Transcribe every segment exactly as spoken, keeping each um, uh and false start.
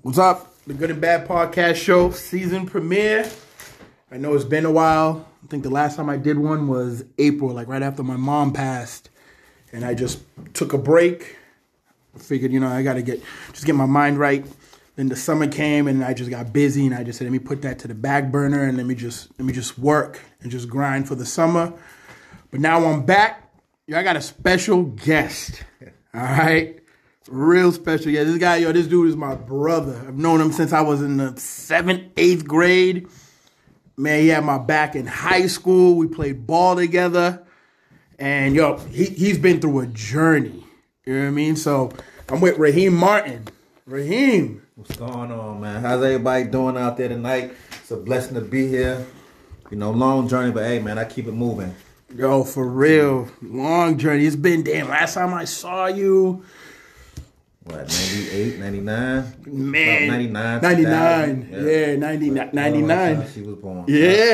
What's up? The Good and Bad Podcast Show season premiere. I know it's been a while. I think the last time I did one was April, like right after my mom passed. And I just took a break. I figured, you know, I got to get just get my mind right. Then the summer came and I just got busy and I just said, let me put that to the back burner and let me just let me just work and just grind for the summer. But now I'm back. Yo, I got a special guest. All right? Real special. Yeah, this guy, yo, this dude is my brother. I've known him since I was in the seventh, eighth grade. Man, he had my back in high school. We played ball together. And, yo, he, he's been through a journey. You know what I mean? So, I'm with Raheem Martin. Raheem. What's going on, man? How's everybody doing out there tonight? It's a blessing to be here. You know, long journey, but hey, man, I keep it moving. Yo, for real. Long journey. It's been, damn, last time I saw you... What, ninety-eight, ninety-nine? Man. ninety-nine. ninety-nine. Yeah, yeah ninety-nine. ninety-nine. She was born.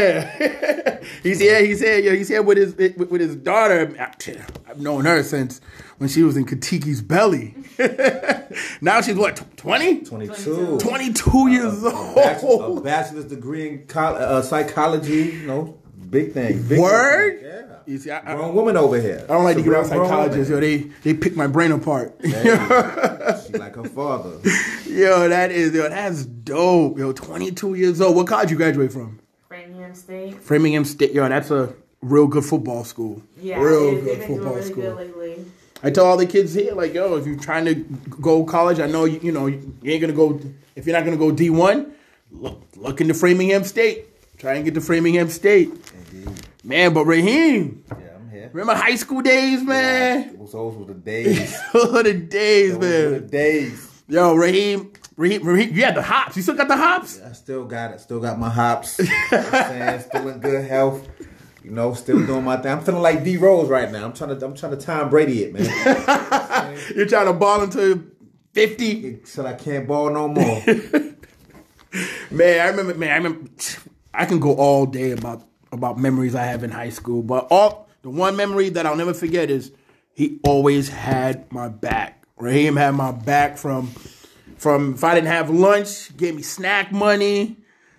Yeah. he's here, he's here, yo, he's here with his with, with his daughter. I've known her since when she was in Katiki's belly. Now she's what, twenty? twenty-two. twenty-two years uh, old. A, bachelor's, a bachelor's degree in col- uh, psychology, you know, big thing. Big Word? Thing. Yeah. You see, I, I, grown woman over here. I don't like It's to get around a real grown psychologists. Yo, woman. they they pick my brain apart. Hey, she like her father. Yo, that is yo, that's dope. Yo, twenty-two years old. What college you graduate from? Framingham State. Framingham State. Yo, that's a real good football school. Yeah, real it, good they've been football doing really school. good lately. I tell all the kids here, like, yo, if you're trying to go college, I know you, you know you ain't gonna go. If you're not gonna go D one, look look into Framingham State. Try and get to Framingham State. Indeed. Man, but Raheem. Yeah, I'm here. Remember high school days, man? Yeah, those were the days. Those were the days, Those man. were the days. Yo, Raheem, Raheem, Raheem, you had the hops. You still got the hops? I still got it. Still got my hops. You know what I'm saying? Still in good health. You know, still doing my thing. I'm feeling like D Rose right now. I'm trying to I'm trying to Tom Brady it, man. You're trying to ball into fifty? Until I can't ball no more. Man, I remember man, I remember I can go all day about about memories I have in high school, but all the one memory that I'll never forget is he always had my back. Raheem had my back from from if I didn't have lunch, gave me snack money.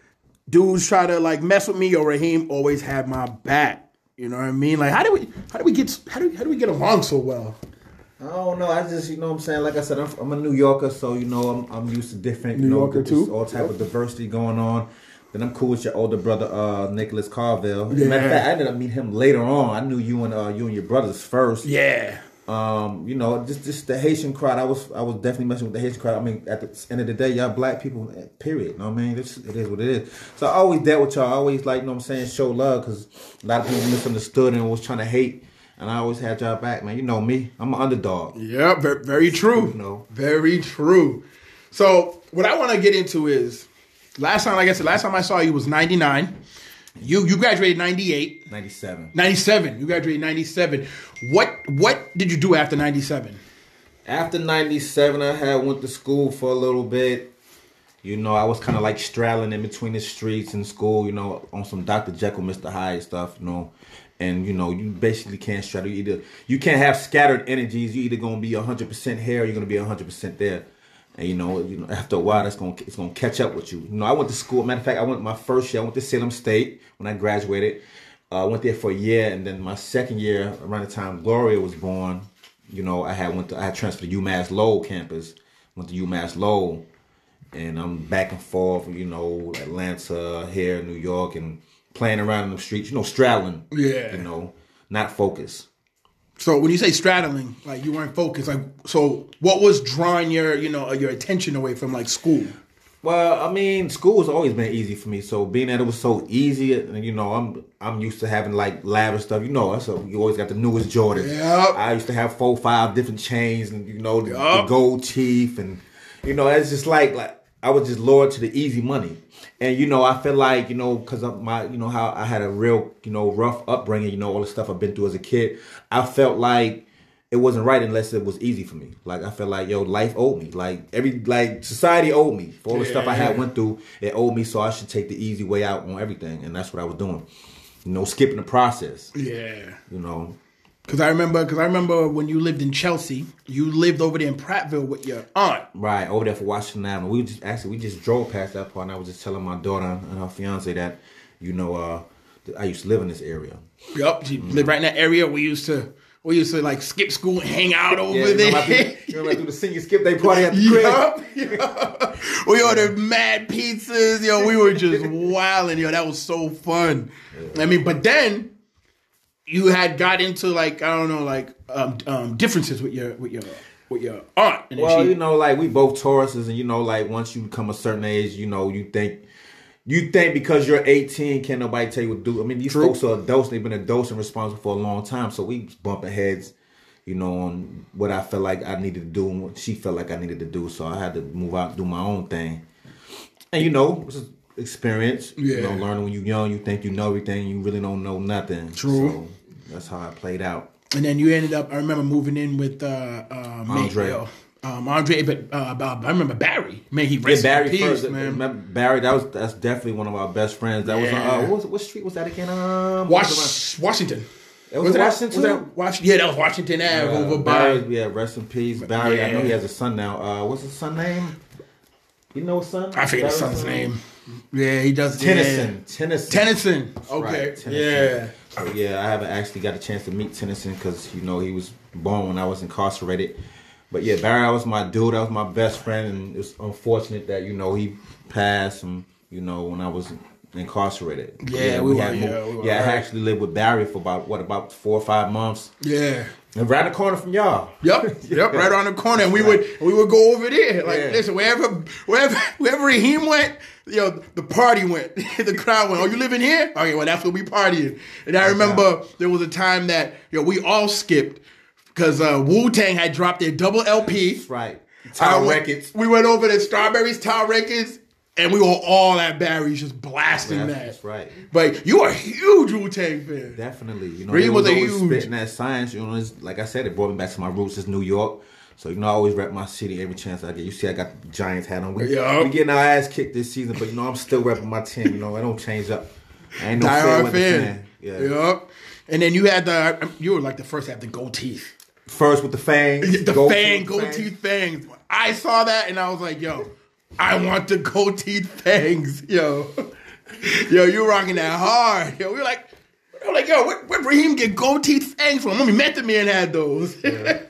Dudes try to like mess with me, yo, Raheem always had my back. You know what I mean? Like how do we how do we get how do we, how do we get along so well? I don't know. I just, you know what I'm saying? Like I said, I'm, I'm a New Yorker, so, you know, I'm I'm used to different, you New know, Yorker there's too? all type Yep. of diversity going on. Then I'm cool with your older brother, uh, Nicholas Carville. Yeah. Matter of fact, I ended up meeting him later on. I knew you and uh, you and your brothers first. Yeah. Um, you know, just just the Haitian crowd. I was I was definitely messing with the Haitian crowd. I mean, at the end of the day, y'all black people, period. You know what I mean? It's, it is what it is. So I always dealt with y'all. I always, like, you know what I'm saying, show love because a lot of people misunderstood and was trying to hate. And I always had y'all back, man. You know me. I'm an underdog. Yeah, very, very true. You know. Very true. So what I want to get into is last time, like I said, last time I saw you was ninety-nine. You you graduated ninety-eight. ninety-seven. ninety-seven. You graduated ninety-seven. What what did you do after ninety-seven? After ninety-seven, I had went to school for a little bit. You know, I was kind of like straddling in between the streets and school, you know, on some Doctor Jekyll, Mister Hyde stuff, you know. And, you know, you basically can't straddle. You either you can't have scattered energies. You're either going to be one hundred percent here or you're going to be one hundred percent there. And, you know, you know, after a while, that's going it's going to catch up with you. You know, I went to school. Matter of fact, I went my first year. I went to Salem State when I graduated. I uh, went there for a year. And then my second year, around the time Gloria was born, you know, I had went to, I had transferred to UMass Lowell campus. Went to UMass Lowell. And I'm back and forth, you know, Atlanta, here, New York, and playing around in the streets, you know, straddling. Yeah. You know, not focused. So when you say straddling, like you weren't focused, like so what was drawing your, you know, your attention away from like school? Well, I mean, school's always been easy for me. So being that it was so easy, and you know, I'm I'm used to having like lavish stuff. You know, so you always got the newest Jordans. Yep. I used to have four, five different chains, and you know, the, Yep. the gold teeth, and you know, it's just like like I was just lured to the easy money. And, you know, I feel like, you know, because of my, you know, how I had a real, you know, rough upbringing, you know, all the stuff I've been through as a kid, I felt like it wasn't right unless it was easy for me. Like, I felt like, yo, life owed me. Like, every, like, society owed me. For all the Yeah, stuff I had yeah. went through, it owed me, so I should take the easy way out on everything. And that's what I was doing. You know, skipping the process. Yeah. You know. Because I remember, because I remember when you lived in Chelsea, you lived over there in Prattville with your aunt. Right, over there for Washington Avenue. We just actually we just drove past that part, and I was just telling my daughter and her fiance that, you know, uh, I used to live in this area. Yup, you mm-hmm. lived right in that area. We used to we used to like skip school and hang out over yeah, there. Remember I, do, remember I do the senior skip day party at the crib? Yup, yup. We ordered mad pizzas. Yo, we were just wilding. Yo, that was so fun. Yeah. I mean, but then you had got into like I don't know like um, um, differences with your with your with your aunt. And well, she, you know, like we both Tauruses, and you know, like once you become a certain age, you know, you think you think because you're eighteen, can't nobody tell you what to do. I mean, these True. folks are adults; they've been adults and responsible for a long time. So we bumping heads, you know, on what I felt like I needed to do and what she felt like I needed to do. So I had to move out, and do my own thing, and you know. Experience, yeah. you know, learning when you're young, you think you know everything, you really don't know nothing. True. So that's how it played out. And then you ended up, I remember moving in with uh, uh, Andre. May, um, Andre, but uh, I remember Barry. Man, he rest yeah, Barry in peace, first. man. Remember Barry, that was that's definitely one of our best friends. That yeah. was uh, what, was, what street was that again? Um, Was- Washington. It was, was Washington. Was that Washington? Yeah, that was Washington Ave uh, over Barry. by. Yeah, rest in peace, Barry. Yeah. I know he has a son now. Uh, what's his son name? You know his son? I forget his son's son? name. Yeah, he does. Tennyson. Yeah. Tennyson. Tennyson. That's okay. Right, Tennyson. Yeah. So yeah, I haven't actually got a chance to meet Tennyson because you know he was born when I was incarcerated. But yeah, Barry, that was my dude. That was my best friend, and it's unfortunate that you know he passed, and you know when I was incarcerated. Yeah, yeah we, we were. Had Yeah, moved, we were yeah right. I actually lived with Barry for about what about four or five months. Yeah. And right the corner from y'all. Yep, yep, right on the corner. And we would we would go over there. Like, yeah. listen, wherever wherever wherever Raheem went, yo, the party went. The crowd went. Oh, you live in here? Okay, well, that's where we partying. And I remember yeah. there was a time that yo we all skipped because uh, Wu-Tang had dropped their double L P. That's right. Tower Records. We went over to Strawberries Tower Records. And we were all at Barry's just blasting yeah, that. That's right. But you are a huge Wu-Tang fan. Definitely. You know, Really was, was a always huge. spitting that science. You know, it's, like I said, it brought me back to my roots. It's New York. So, you know, I always rep my city every chance I get. You see, I got the Giants hat on. We, yeah. we getting our ass kicked this season, but, you know, I'm still repping my team. You know, I don't change up. I ain't no fan. fan. fan. Yeah. Yep. And then you had the, you were like the first to have the gold teeth. First with the fangs. The gold fang, teeth gold fangs. teeth fangs. I saw that and I was like, yo. I want the gold teeth fangs, yo. Yo, you rocking that hard. Yo, we were like, we were like, yo, where, where Raheem get gold teeth fangs from? Mommy Method Man had those. Yeah.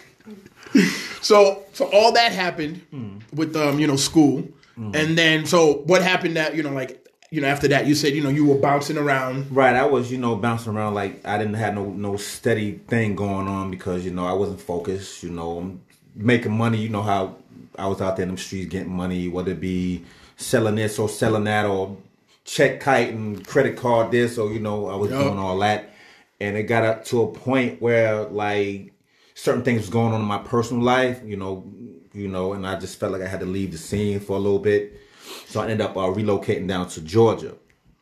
so, so all that happened mm. with um, you know, school, mm. and then so what happened that you know, like, you know, after that, you said, you know, you were bouncing around. Right, I was, you know, bouncing around like I didn't have no no steady thing going on because you know I wasn't focused. You know, I'm making money. You know how. I was out there in them streets getting money, whether it be selling this or selling that or check kiting, credit card this, or, you know, I was yep. doing all that. And it got up to a point where, like, certain things was going on in my personal life, you know, you know, and I just felt like I had to leave the scene for a little bit. So I ended up uh, relocating down to Georgia.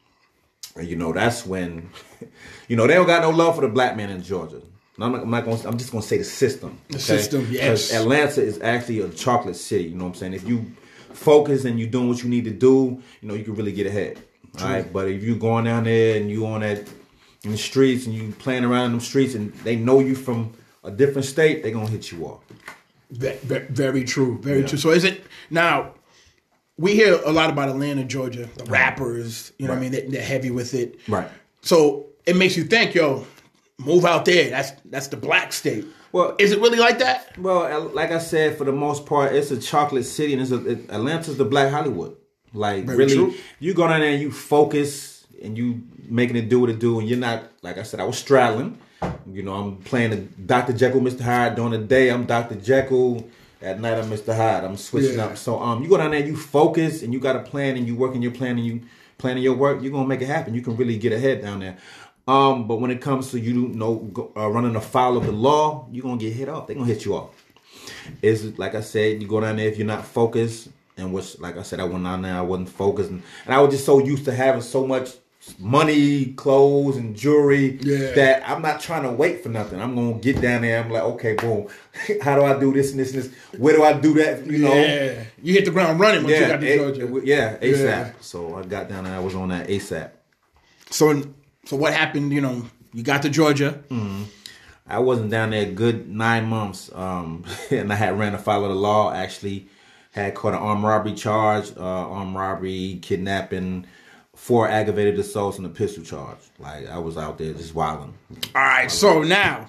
And, you know, that's when, you know, they don't got no love for the black man in Georgia. I'm not, I'm not gonna. I'm just gonna say the system. The okay? system, yes. Because Atlanta is actually a chocolate city. You know what I'm saying? If you focus and you're doing what you need to do, you know you can really get ahead. True. All right. But if you're going down there and you on that in the streets and you playing around in the streets and they know you from a different state, they're gonna hit you off. Very, very true. Very yeah. true. So is it now? We hear a lot about Atlanta, Georgia. The rappers, you know, right. what I mean, they, they're heavy with it. Right. So it makes you think, yo. Move out there. That's that's the black state. Well, is it really like that? Well, like I said, for the most part, it's a chocolate city, and it's a, it, Atlanta's the black Hollywood. Like Very really, true. You go down there and you focus, and you making it do what it do, and you're not like I said. I was straddling. You know, I'm playing the Doctor Jekyll, Mister Hyde. During the day, I'm Doctor Jekyll. At night, I'm Mister Hyde. I'm switching yeah. up. So um, you go down there, you focus, and you got a plan, and you working your plan, and you planning your work. You're gonna make it happen. You can really get ahead down there. Um, but when it comes to you know uh, running afoul of the law, you're gonna get hit off. They're gonna hit you off. It's like I said, you go down there if you're not focused, and which, like I said, I went down there, I wasn't focused, and, and I was just so used to having so much money, clothes, and jewelry yeah. that I'm not trying to wait for nothing. I'm gonna get down there. I'm like, okay, boom. How do I do this and this and this? Where do I do that? You know, yeah. You hit the ground running once yeah, you got to Georgia. Yeah, ASAP. Yeah. So I got down there. I was on that ASAP. So. So what happened, you know, you got to Georgia. Mm-hmm. I wasn't down there a good nine months, um, and I had ran afoul of the law. Actually, had caught an armed robbery charge, uh, armed robbery, kidnapping, four aggravated assaults, and a pistol charge. Like, I was out there just wilding. All right, so now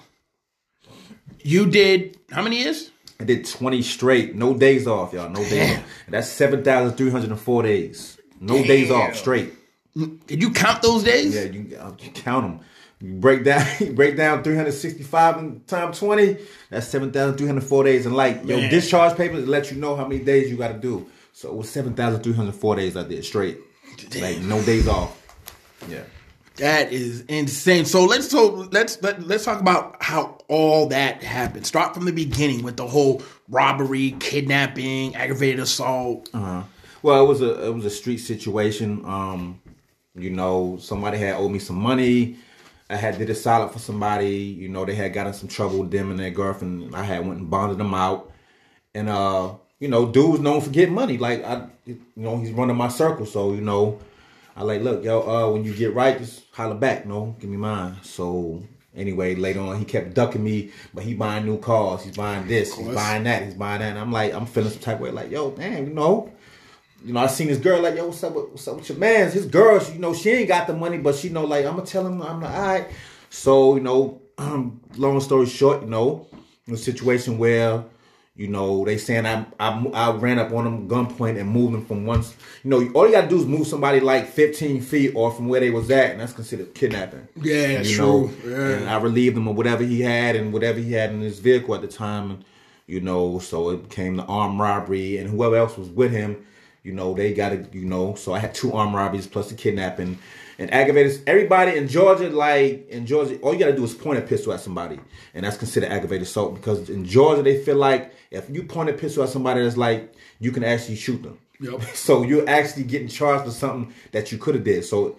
you did how many years? I did twenty straight, no days off, y'all. No days off. That's seven thousand three hundred four days. No Damn. days off, straight. Did you count those days? Yeah, you, uh, you count them. You break down, you break down three hundred sixty-five and times twenty. That's seven thousand three hundred four days. And like, Man. your discharge papers let you know how many days you got to do. So it was seven thousand three hundred four days I did straight. Damn. Like, no days off. Yeah. That is insane. So let's talk. Let's let, let's talk about how all that happened. Start from the beginning with the whole robbery, kidnapping, aggravated assault. Uh-huh. Well, it was a it was a street situation. Um, you know, somebody had owed me some money. I had did a solid for somebody. You know, they had got in some trouble with them and their girlfriend. I had went and bonded them out. And uh, you know, dude was known for getting money. Like I, you know, he's running my circle. So you know. I like, look, yo, uh, when you get right, just holler back, no, give me mine. So anyway, later on, he kept ducking me, but he buying new cars, he's buying this, he's buying that, he's buying that. And I'm like, I'm feeling some type of way, like, yo, damn, you know, you know, I seen this girl, like, yo, what's up with, what's up with your man's? His girl, she, you know, she ain't got the money, but she know, like, I'm gonna tell him, I'm like, all right. So, you know, um, long story short, you know, a situation where, you know, they saying I, I I ran up on them gunpoint and moved them from one. You know, all you got to do is move somebody like fifteen feet or from where they was at, and that's considered kidnapping. Yeah, you true. Know? Yeah. And I relieved him of whatever he had and whatever he had in his vehicle at the time. And, you know, so it became the armed robbery, and whoever else was with him, you know, they got to, you know, so I had two armed robberies plus the kidnapping. And aggravated, everybody in Georgia, like, in Georgia, all you got to do is point a pistol at somebody. And that's considered aggravated assault because in Georgia, they feel like if you point a pistol at somebody, that's like, you can actually shoot them. Yep. So you're actually getting charged with something that you could have did. So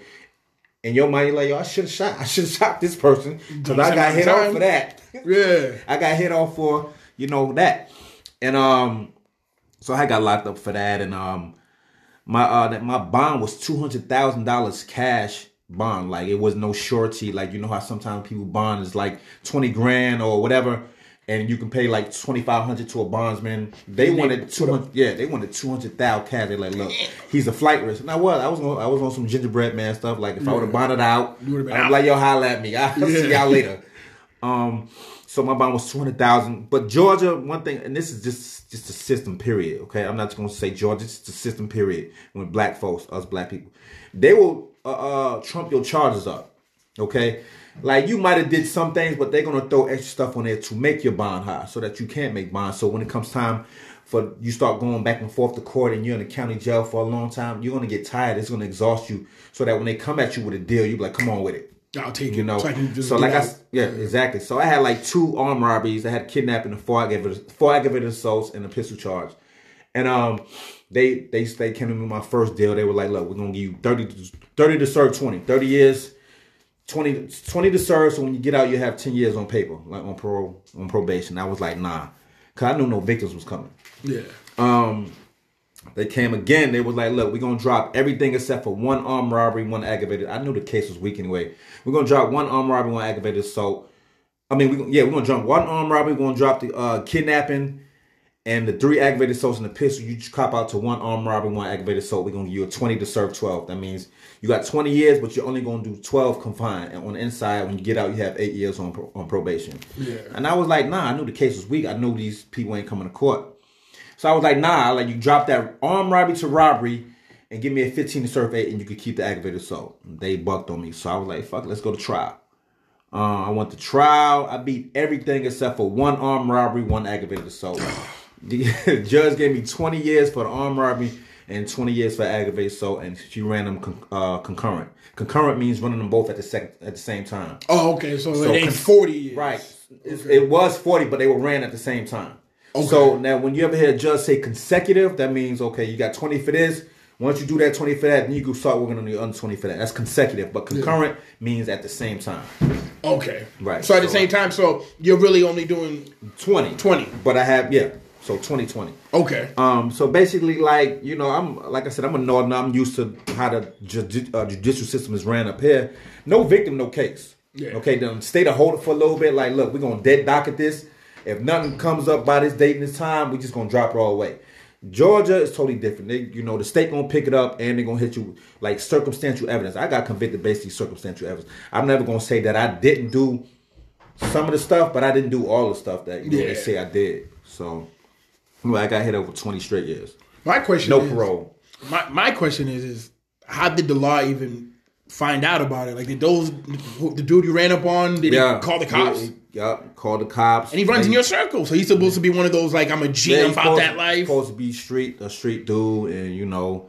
in your mind, you're like, yo, I should have shot, I should have shot this person because I got hit off for that. Yeah. I got hit off for, you know, that. And um, so I got locked up for that. And um, My uh my bond was two hundred thousand dollars cash bond. Like it was no surety. Like you know how sometimes people bond is like twenty grand or whatever, and you can pay like twenty five hundred to a bondsman. They wanted two hundred. Yeah, they wanted two hundred thousand cash. They like, look, he's a flight risk. And I was I was on, I was on some gingerbread man stuff. Like if yeah. I would have bonded out, I was like, yo, holla at me. I'll yeah. see y'all later. Um, so my bond was two hundred thousand. But Georgia, one thing, and this is just. Just a system, period. Okay, I'm not going to say Georgia. It's just a system, period. When black folks, us black people, they will uh, uh, trump your charges up. Okay, like you might have did some things, but they're going to throw extra stuff on there to make your bond high, so that you can't make bond. So when it comes time for you start going back and forth to court, and you're in the county jail for a long time, you're going to get tired. It's going to exhaust you, so that when they come at you with a deal, you be like, come on with it. I'll take it. You know, so, so like I, yeah, exactly. So I had like two armed robberies. I had kidnapping and four aggravated, four aggravated assaults and a pistol charge. And um, they they they came to me with my first deal. They were like, look, we're gonna give you thirty, thirty to serve twenty, thirty years, twenty, twenty to serve. So when you get out, you have ten years on paper, like on parole, on probation. I was like, nah, cause I knew no victims was coming. Yeah. Um. They came again. They was like, look, we're going to drop everything except for one armed robbery, one aggravated. I knew the case was weak anyway. We're going to drop one armed robbery, one aggravated assault. I mean, we, yeah, we're going to drop one armed robbery. We're going to drop the uh, kidnapping and the three aggravated assaults and the pistol. You just cop out to one armed robbery, one aggravated assault. We're going to give you a twenty to serve twelve. That means you got twenty years, but you're only going to do twelve confined. And on the inside, when you get out, you have eight years on, pro- on probation. Yeah. And I was like, nah, I knew the case was weak. I knew these people ain't coming to court. So I was like, nah, like you drop that armed robbery to robbery and give me a fifteen to serve eight and you could keep the aggravated assault. They bucked on me. So I was like, fuck, let's go to trial. Uh, I went to trial. I beat everything except for one armed robbery, one aggravated assault. The judge gave me twenty years for the armed robbery and twenty years for aggravated assault, and she ran them con- uh, concurrent. Concurrent means running them both at the sec- at the same time. Oh, okay. So, so it ain't forty years. Right. Okay. It was forty, but they were ran at the same time. Okay. So now when you ever hear a judge say consecutive, that means, okay, you got twenty for this. Once you do that twenty for that, then you can start working on the other twenty for that. That's consecutive. But concurrent yeah. means at the same time. Okay. Right. So at the so, same time, so you're really only doing twenty. twenty. But I have, yeah. So twenty twenty. Okay. Um. So basically, like, you know, I'm, like I said, I'm a northerner. I'm used to how the ju- uh, judicial system is ran up here. No victim, no case. Yeah. Okay, then stay to hold it for a little bit. Like, look, we're gonna dead docket this. If nothing comes up by this date and this time, we just gonna drop it all away. Georgia is totally different. They, you know, the state gonna pick it up and they're gonna hit you like circumstantial evidence. I got convicted basically circumstantial evidence. I'm never gonna say that I didn't do some of the stuff, but I didn't do all the stuff that you know, yeah. they say I did. So, well, I got hit over twenty straight years. My question, no is, parole. My my question is, is how did the law even find out about it? Like, did those the dude you ran up on? Did yeah. he call the cops? Yeah, yeah, call the cops. And he runs and in your circle, so he's supposed to be one of those like I'm a G, yeah, I'm about that life. Supposed to be street a street dude, and you know,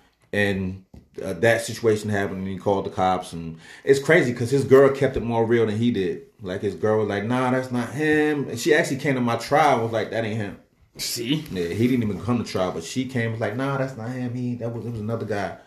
and uh, that situation happened, and he called the cops, and it's crazy because his girl kept it more real than he did. Like his girl was like, "Nah, that's not him," and she actually came to my trial and was like, "That ain't him." See, yeah, he didn't even come to trial, but she came and was like, "Nah, that's not him. He that was it was another guy."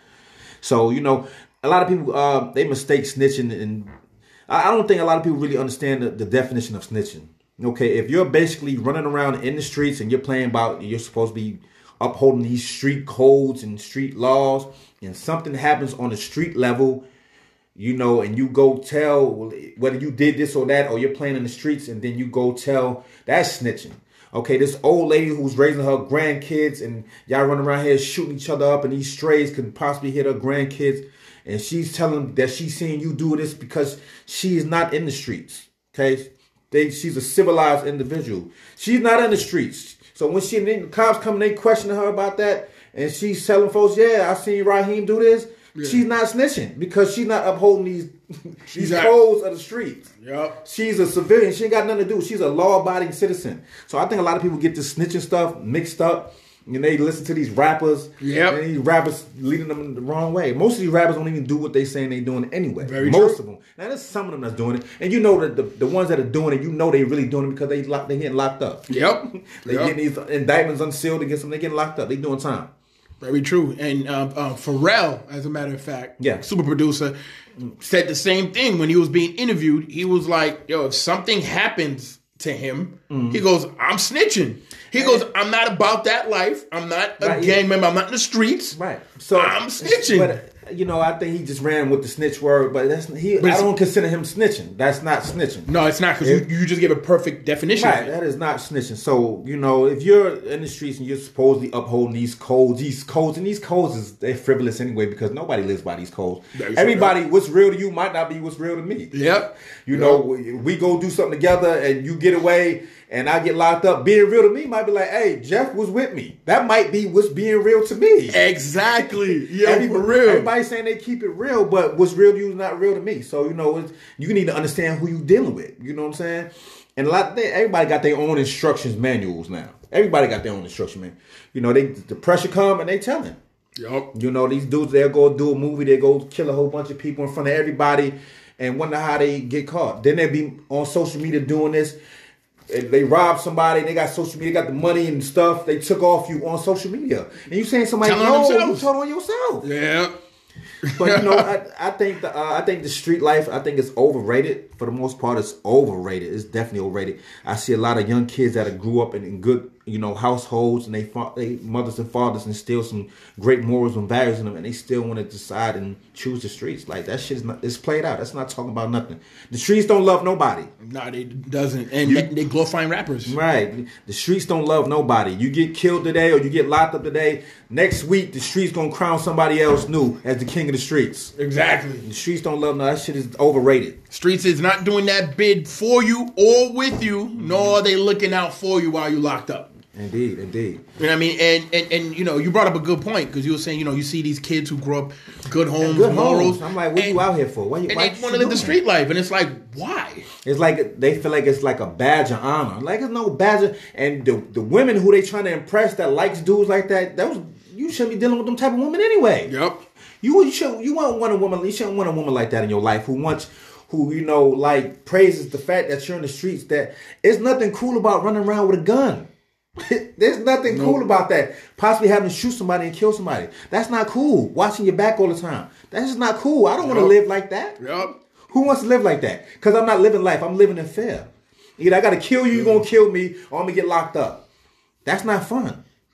So you know, a lot of people uh, they mistake snitching, and I, I don't think a lot of people really understand the, the definition of snitching. Okay, if you're basically running around in the streets and you're playing about, you're supposed to be upholding these street codes and street laws, and something happens on the street level, you know, and you go tell whether you did this or that, or you're playing in the streets, and then you go tell, that's snitching. Okay, this old lady who's raising her grandkids, and y'all running around here shooting each other up, and these strays could possibly hit her grandkids, and she's telling that she's seeing you do this because she is not in the streets. Okay, they, she's a civilized individual. She's not in the streets. So when she the cops come and they questioning her about that, and she's telling folks, "Yeah, I seen Raheem do this." Yeah. She's not snitching because she's not upholding these these codes of the streets. Yep. She's a civilian. She ain't got nothing to do. She's a law-abiding citizen. So I think a lot of people get this snitching stuff mixed up. And they listen to these rappers. Yep. And these rappers leading them in the wrong way. Most of these rappers don't even do what they saying they doing anyway. Very Most true. of them. Now there's some of them that's doing it. And you know that the, the ones that are doing it, you know they really doing it because they lock, they getting locked up. Yep. they yep. getting these indictments unsealed against them. They getting locked up. They doing time. Very true. And um, uh, Pharrell, as a matter of fact, yeah. super producer, said the same thing when he was being interviewed. He was like, yo, if something happens to him, mm-hmm. he goes, I'm snitching. He goes, I'm not about that life. I'm not a right, gang yeah. member. I'm not in the streets. Right. So I'm snitching. But, you know, I think he just ran with the snitch word, but that's he. But I don't consider him snitching. That's not snitching. No, it's not, because you, you just gave a perfect definition. Right, that is not snitching. So, you know, if you're in the streets and you're supposedly upholding these codes, these codes, and these codes, is they're frivolous anyway because nobody lives by these codes. Everybody, what's real to you might not be what's real to me. Yep. You know, we, we go do something together and you get away and I get locked up. Being real to me might be like, hey, Jeff was with me. That might be what's being real to me. Exactly. Yeah, Every, for real. Everybody's saying they keep it real, but what's real to you is not real to me. So, you know, it's, you need to understand who you dealing with. You know what I'm saying? And a lot, they, everybody got their own instructions manuals now. Everybody got their own instruction man. You know, they the pressure come and they telling. Yep. You know, these dudes, they'll go do a movie, they go kill a whole bunch of people in front of everybody and wonder how they get caught. Then they be on social media doing this. They robbed somebody, they got social media, got the money and stuff. They took off you on social media. And you saying somebody, no, you told on yourself. Yeah. But you know, I, I think the uh, I think the street life, I think it's overrated. For the most part, it's overrated. It's definitely overrated. I see a lot of young kids that grew up in, in good, you know, households, and they they mothers and fathers instill some great morals and values in them, and they still want to decide and choose the streets. Like that shit is not, it's played out. That's not talking about nothing. The streets don't love nobody. No, it doesn't. And you, they glorifying rappers. Right. The streets don't love nobody. You get killed today or you get locked up today. Next week, the streets gonna crown somebody else new as the king of the streets. Exactly. The streets don't love no. That shit is overrated. Streets is not doing that bid for you or with you, nor are they looking out for you while you locked up. Indeed, indeed. You know what I mean? And and, and you know, you brought up a good point because you were saying, you know, you see these kids who grow up good homes, good morals. Homes. I'm like, what and, are you out here for? Why you, and why they want to live the street life, and it's like, why? It's like they feel like it's like a badge of honor. Like it's no badge of, and the the women who they trying to impress that likes dudes like that, that was you shouldn't be dealing with them type of women anyway. Yep. You you should you want want a woman you shouldn't want a woman like that in your life who wants who you know like praises the fact that you're in the streets. That it's nothing cool about running around with a gun. There's nothing nope. cool about that. Possibly having to shoot somebody and kill somebody. That's not cool. Watching your back all the time. That's just not cool. I don't yep. want to live like that. Yep. Who wants to live like that? Because I'm not living life. I'm living in fear. Either I got to kill you, you're going to kill me, or I'm going to get locked up. That's not fun.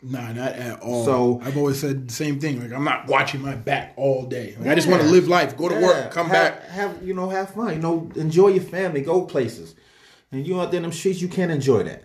Nah, not at all. So I've always said the same thing. Like, I'm not watching my back all day. Like, yeah. I just want to live life, go to yeah. work, come have, back, have you know, have fun. You know, enjoy your family, go places. And you out there in them streets, you can't enjoy that.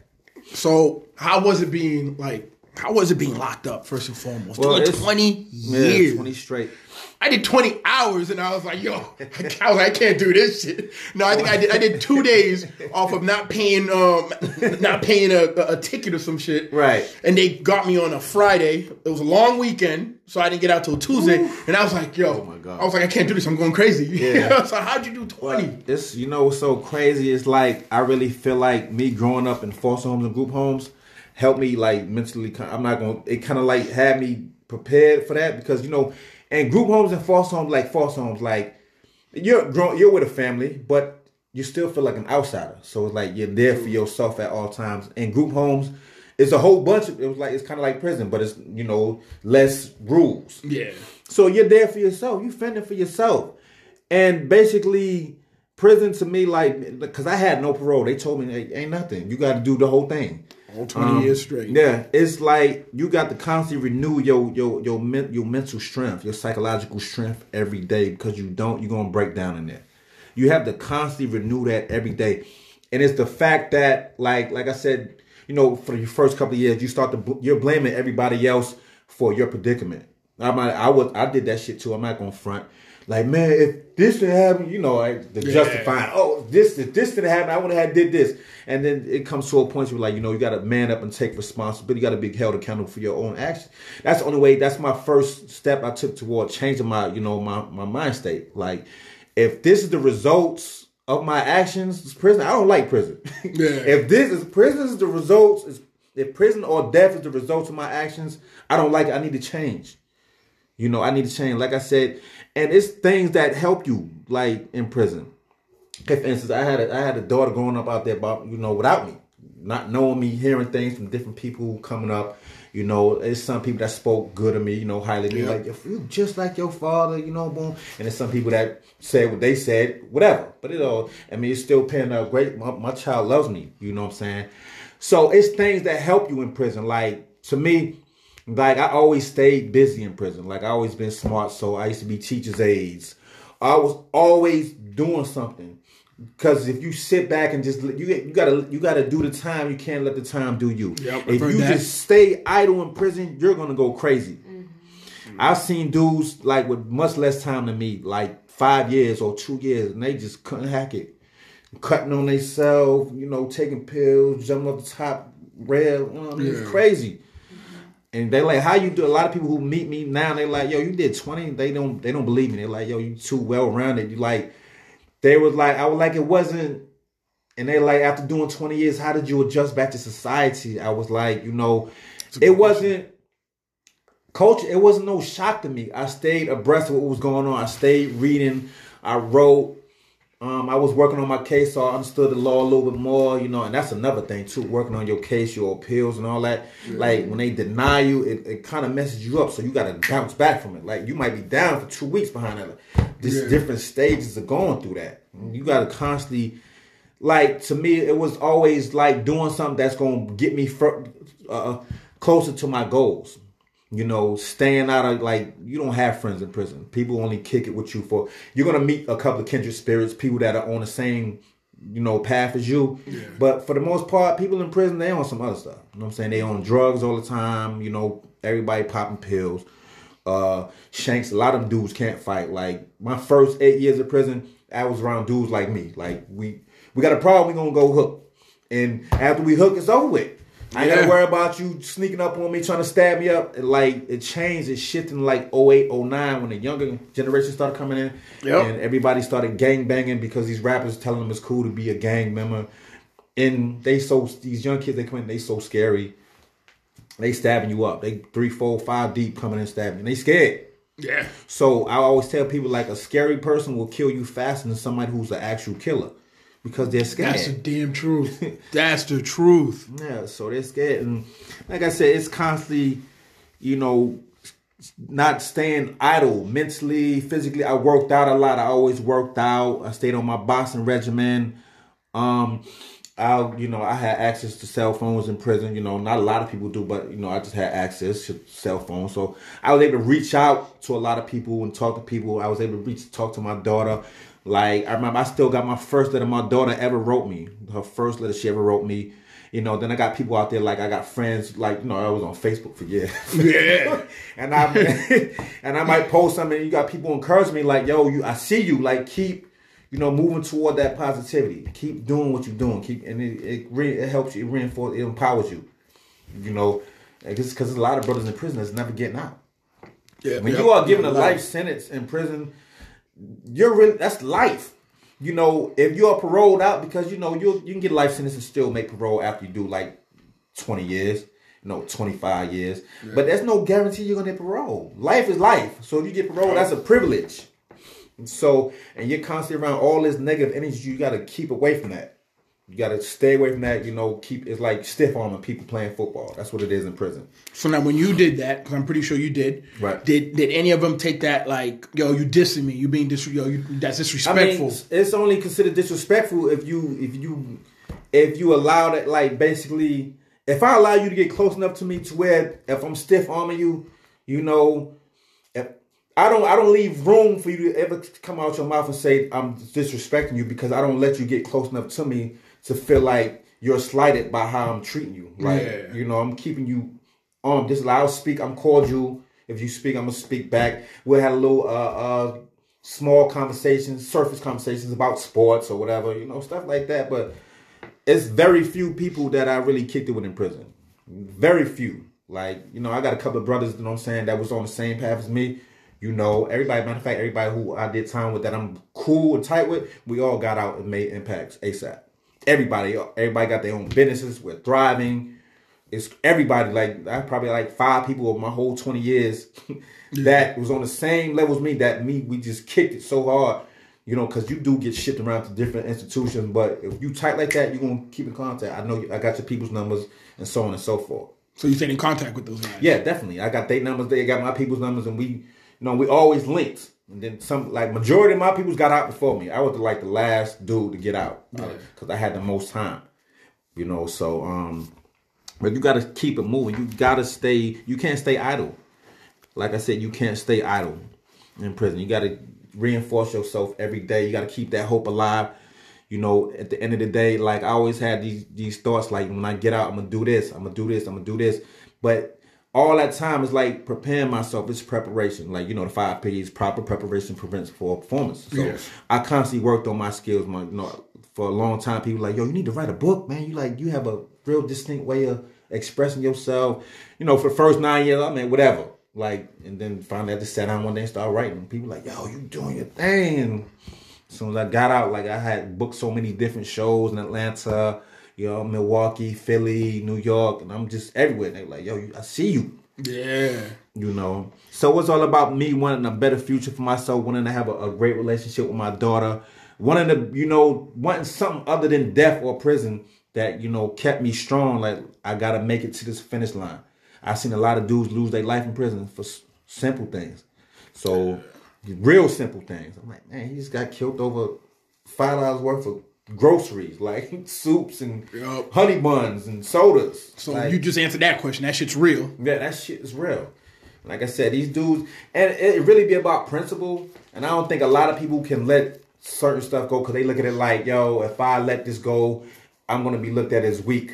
So, how was it being like? How was it being locked up? First and foremost, well, doing twenty years, yeah, twenty straight. I did twenty hours, and I was like, "Yo, I, was like, I can't do this shit." No, I think I did. I did two days off of not paying, um, not paying a, a ticket or some shit. Right. And they got me on a Friday. It was a long weekend, so I didn't get out till Tuesday. Ooh. And I was like, "Yo," oh my God. I was like, "I can't do this. I'm going crazy." Yeah. So how'd you do twenty? Well, it's you know what's so crazy. It's like I really feel like me growing up in foster homes and group homes helped me like mentally. I'm not gonna. It kind of like had me prepared for that because you know. And group homes and foster homes, like foster homes, like you're grown, you're with a family, but you still feel like an outsider. So it's like you're there for yourself at all times. And group homes, it's a whole bunch of. It was like it's kind of like prison, but it's you know less rules. Yeah. So you're there for yourself. You fending for yourself, and basically prison to me, like because I had no parole. They told me hey, ain't nothing. You got to do the whole thing. All twenty um, years straight. Yeah, it's like you got to constantly renew your your your men, your mental strength, your psychological strength every day because you don't, you're gonna break down in there. You have to constantly renew that every day, and it's the fact that, like like I said, you know, for your first couple of years, you start to you're blaming everybody else for your predicament. I might, I was I did that shit too. I'm not gonna front. Like, man, if this didn't happen, you know, like the yeah. justifying, oh, this if this didn't happen, I would have had did this. And then it comes to a point where like, you know, you got to man up and take responsibility. You got to be held accountable for your own actions. That's the only way. That's my first step I took toward changing my, you know, my, my mind state. Like, if this is the results of my actions, it's prison. I don't like prison. Yeah. If this is prison is the results, is if prison or death is the results of my actions, I don't like it. I need to change. You know, I need to change. Like I said, and it's things that help you, like in prison. Okay, for instance, I had a, I had a daughter growing up out there, about you know, without me, not knowing me, hearing things from different people coming up. You know, there's some people that spoke good of me, you know, highly of me, like you just like your father, you know, boom. And there's some people that said what they said, whatever. But it all, I mean, it's still paying out great. My, my child loves me, you know what I'm saying? So it's things that help you in prison. Like to me. Like, I always stayed busy in prison. Like, I always been smart, so I used to be teacher's aides. I was always doing something. Because if you sit back and just, you you gotta you gotta do the time, you can't let the time do you. Yep, if you that. just stay idle in prison, you're going to go crazy. Mm-hmm. I've seen dudes, like, with much less time than me, like five years or two years, and they just couldn't hack it. Cutting on themselves, you know, taking pills, jumping up the top rail. You know what I mean? Yeah. It's crazy. And they like, how you do? A lot of people who meet me now, they like, yo, you did twenty. They don't, they don't believe me. They're like, yo, you too well rounded. You like, they was like, I was like, it wasn't. And they like, after doing twenty years, how did you adjust back to society? I was like, you know, it wasn't culture. It wasn't no shock to me. I stayed abreast of what was going on. I stayed reading. I wrote. Um, I was working on my case, so I understood the law a little bit more, you know, and that's another thing too, working on your case, your appeals and all that. Yeah. Like when they deny you, it, it kind of messes you up, so you got to bounce back from it. Like you might be down for two weeks behind that. Like, this yeah. different stages of going through that. You got to constantly, like to me, it was always like doing something that's going to get me fr- uh, closer to my goals. You know, staying out of, like, you don't have friends in prison. People only kick it with you for, you're going to meet a couple of kindred spirits, people that are on the same, you know, path as you. Yeah. But for the most part, people in prison, they on some other stuff. You know what I'm saying? They on drugs all the time. You know, everybody popping pills. Uh, Shanks, a lot of them dudes can't fight. Like, my first eight years of prison, I was around dudes like me. Like, we, we got a problem, we going to go hook. And after we hook, it's over with. I ain't yeah. gotta worry about you sneaking up on me, trying to stab me up. And like, it changed, it shifted in like oh eight, oh nine when the younger generation started coming in. Yep. And everybody started gang banging because these rappers telling them it's cool to be a gang member. And they so, these young kids, they come in, they so scary. They stabbing you up. They three, four, five deep coming in stabbing. And they scared. Yeah. So I always tell people, like, a scary person will kill you faster than somebody who's an actual killer. Because they're scared. That's the damn truth. That's the truth. Yeah, so they're scared. And like I said, it's constantly, you know, not staying idle mentally, physically. I worked out a lot. I always worked out. I stayed on my boxing regimen. Um, I, you know, I had access to cell phones in prison. You know, not a lot of people do, but you know, I just had access to cell phones, so I was able to reach out to a lot of people and talk to people. I was able to reach, talk to my daughter. Like I remember, I still got my first letter my daughter ever wrote me. Her first letter she ever wrote me. You know, then I got people out there, like I got friends, like, you know, I was on Facebook for years. Yeah. and I and I might post something, and you got people encourage me, like, yo, you, I see you, like, keep, you know, moving toward that positivity. Keep doing what you're doing. Keep, and it it, re, it helps you, it reinforces, it empowers you. You know, because there's a lot of brothers in prison that's never getting out. Yeah. When yeah, you are given yeah, a life sentence in prison, you're really, that's life. You know, if you're paroled out, because, you know, you you can get a life sentence and still make parole after you do like twenty years, you know, twenty-five years. Yeah. But there's no guarantee you're going to get parole. Life is life. So if you get parole, that's a privilege. And so, and you're constantly around all this negative energy, you got to keep away from that. You got to stay away from that, you know, keep, it's like stiff arming people playing football. That's what it is in prison. So now when you did that, because I'm pretty sure you did, right? Did did any of them take that like, yo, you dissing me, you being dis, yo, you, that's disrespectful? I mean, it's only considered disrespectful if you, if you, if you allow that, like basically, if I allow you to get close enough to me to where if I'm stiff arming you, you know, if I don't, I don't leave room for you to ever come out your mouth and say I'm disrespecting you, because I don't let you get close enough to me to feel like you're slighted by how I'm treating you. Like, yeah. you know, I'm keeping you on. Just I'll speak. I'm cordial. If you speak, I'm going to speak back. We'll have a little uh, uh, small conversations, surface conversations about sports or whatever, you know, stuff like that. But it's very few people that I really kicked it with in prison. Very few. Like, you know, I got a couple of brothers, you know what I'm saying, that was on the same path as me. You know, everybody, matter of fact, everybody who I did time with that I'm cool and tight with, we all got out and made impacts ASAP. Everybody, everybody got their own businesses. We're thriving. It's everybody. Like I probably like five people over my whole twenty years that was on the same level as me. That me, we just kicked it so hard, you know, because you do get shipped around to different institutions. But if you tight like that, you're gonna keep in contact. I know I got your people's numbers and so on and so forth. So you stayed in contact with those guys? Yeah, definitely. I got their numbers. They got my people's numbers, and we, you know, we always linked. And then some, like majority of my peoples got out before me. I was like the last dude to get out because yeah. uh, I had the most time, you know. So, um, but you got to keep it moving. You got to stay. You can't stay idle. Like I said, you can't stay idle in prison. You got to reinforce yourself every day. You got to keep that hope alive. You know, at the end of the day, like I always had these these thoughts. Like when I get out, I'm gonna do this. I'm gonna do this. I'm gonna do this. But all that time is like preparing myself. It's preparation. Like, you know, the five P's, proper preparation prevents poor performance. So yes. I constantly worked on my skills. My, you know, for a long time, people were like, yo, you need to write a book, man. You like, you have a real distinct way of expressing yourself. You know, for the first nine years, I mean, whatever. Like, and then finally I just sat down one day and started writing. People were like, yo, you doing your thing. And as soon as I got out, like I had booked so many different shows in Atlanta, you know, Milwaukee, Philly, New York, and I'm just everywhere. They're like, yo, I see you. Yeah. You know. So it's all about me wanting a better future for myself, wanting to have a, a great relationship with my daughter, wanting to, you know, wanting something other than death or prison that, you know, kept me strong. Like, I got to make it to this finish line. I've seen a lot of dudes lose their life in prison for s- simple things. So, real simple things. I'm like, man, he just got killed over five dollars worth of groceries, like soups and yep. honey buns and sodas. So like, you just answered that question. That shit's real. Yeah, that shit is real. Like I said, these dudes, and it really be about principle. And I don't think a lot of people can let certain stuff go because they look at it like, yo, if I let this go, I'm going to be looked at as weak.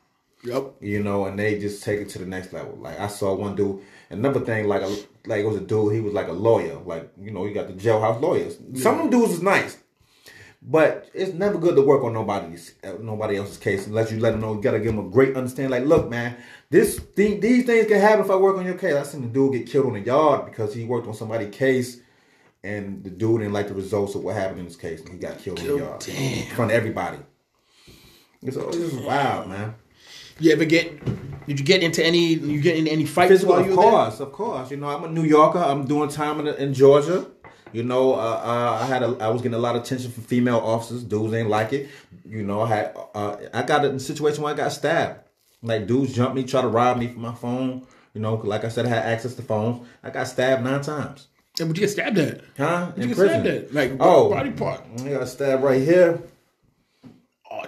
Yep. You know, and they just take it to the next level. Like I saw one dude, another thing, like a, like it was a dude, he was like a lawyer. Like, you know, you got the jailhouse lawyers. Yeah. Some of them dudes is nice. But it's never good to work on nobody's nobody else's case unless you let them know. You gotta give them a great understanding. Like, look, man, this thing, these things can happen if I work on your case. I seen the dude get killed on the yard because he worked on somebody's case, and the dude didn't like the results of what happened in his case, and he got killed on the yard damn. in front of everybody. It's this is wild, man. You ever get? Did you get into any? You get into any fights Physical, while of you were course, there? Of course, you know, I'm a New Yorker. I'm doing time in, in Georgia. You know, uh, uh, I had a, I was getting a lot of attention from female officers. Dudes ain't like it. You know, I had, uh, I got in a situation where I got stabbed. Like dudes jumped me, try to rob me from my phone. You know, like I said, I had access to phones. I got stabbed nine times. And would you get stabbed at? Huh? Would in you get prison. stabbed at? Like, oh, body part? I got stabbed right here. Oh,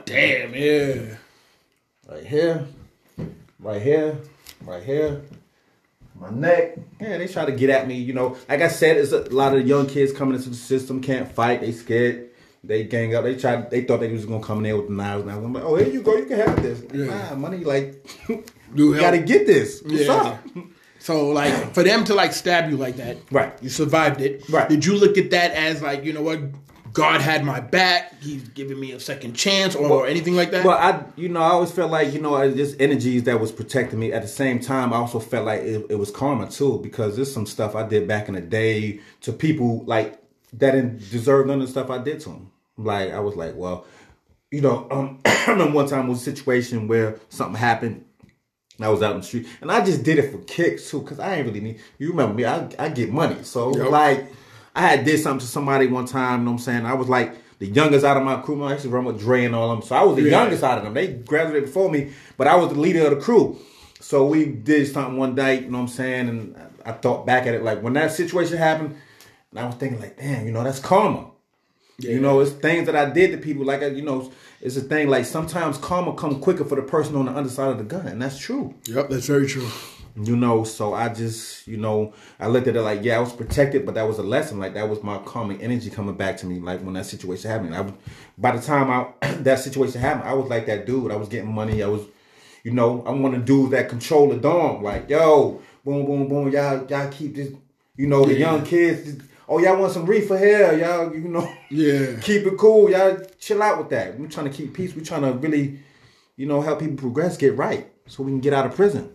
Damn, yeah. Right here, right here, right here, my neck. Yeah, they try to get at me. You know, like I said, it's a lot of young kids coming into the system, can't fight, they scared. They gang up. They tried. They thought they was gonna come in there with the knives. Now I'm like, oh, here you go. You can have this. Like, yeah. Nah, money. Like, you gotta get this. What's yeah. up? So, like, for them to like stab you like that, right? You survived it, right? Did you look at that as like, you know what, God had my back? He's giving me a second chance, or well, anything like that? Well, I, you know, I always felt like, you know, just energies that was protecting me. At the same time, I also felt like it, it was karma too, because there's some stuff I did back in the day to people like that didn't deserve none of the stuff I did to them. Like, I was like, well, you know, um, I remember one time was a situation where something happened. I was out in the street, and I just did it for kicks too, because I ain't really need. You remember me? I I get money, so yep. like I had did something to somebody one time. You know what I'm saying? I was like the youngest out of my crew. I used to run with Dre and all of them, so I was the yeah. youngest out of them. They graduated before me, but I was the leader of the crew. So we did something one day. You know what I'm saying? And I thought back at it like when that situation happened, and I was thinking like, damn, you know, that's karma. Yeah. You know, it's things that I did to people. Like, you know, it's a thing like sometimes karma come quicker for the person on the underside of the gun. And that's true. Yep, that's very true. You know, so I just, you know, I looked at it like, yeah, I was protected, but that was a lesson. Like, that was my karmic energy coming back to me. Like, when that situation happened. I, by the time I, that situation happened, I was like that dude. I was getting money. I was, you know, I'm one of the dudes that control the dome. Like, yo, boom, boom, boom. Y'all, y'all keep this, you know, the yeah. young kids. Oh, y'all want some reefer here? Y'all, you know, yeah, keep it cool. Y'all chill out with that. We're trying to keep peace. We're trying to really, you know, help people progress, get right, so we can get out of prison.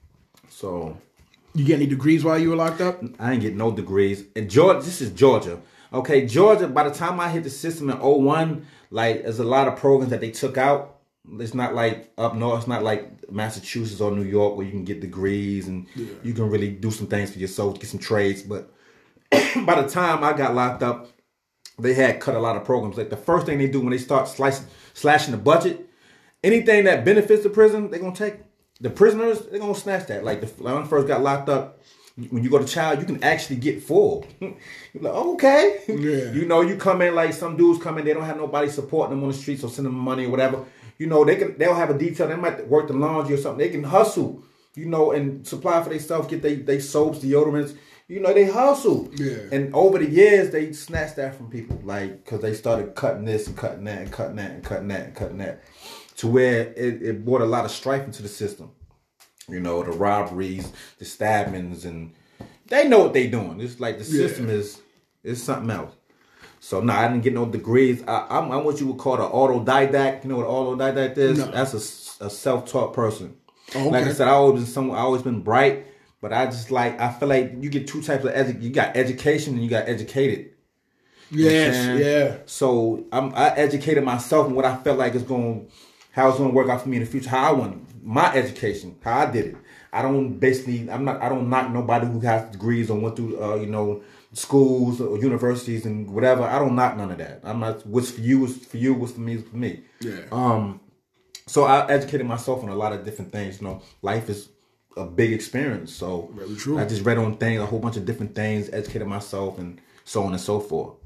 So, you get any degrees while you were locked up? I ain't get no degrees. And Georgia, this is Georgia. Okay, Georgia, by the time I hit the system in oh one, like, there's a lot of programs that they took out. It's not like up north. It's not like Massachusetts or New York where you can get degrees and yeah. you can really do some things for yourself, get some trades, but by the time I got locked up, they had cut a lot of programs. Like the first thing they do when they start slicing, slashing the budget, anything that benefits the prison, they're going to take. The prisoners, they're going to snatch that. Like the, when I first got locked up, when you go to child, you can actually get full. You're like, okay. Yeah. You know, you come in like some dudes come in, they don't have nobody supporting them on the streets or sending them money or whatever. You know, they can, they'll have a detail. They might work the laundry or something. They can hustle, you know, and supply for themselves, get they, they soaps, deodorants. You know, they hustle. Yeah. And over the years, they snatched that from people. Like, because they started cutting this and cutting that and cutting that and cutting that and cutting that. To where it, it brought a lot of strife into the system. You know, the robberies, the stabbings, and they know what they doing. It's like the system yeah. is is something else. So, no, I didn't get no degrees. I, I'm, I'm what you would call an autodidact. You know what autodidact is? No. That's a, a self-taught person. Oh, okay. Like I said, I always been someone, I always been bright. But I just like, I feel like you get two types of edu- you got education and you got educated. You yes, yeah. So I'm, I educated myself and what I felt like is going, how it's going to work out for me in the future. How I want my education, how I did it. I don't basically, I'm not, I don't knock nobody who has degrees or went through, uh, you know, schools or universities and whatever. I don't knock none of that. I'm not, what's for you is for you, what's for me is for me. Yeah. Um. So I educated myself on a lot of different things. You know, life is a big experience. So really true. I just read on things, a whole bunch of different things, educated myself, and so on and so forth.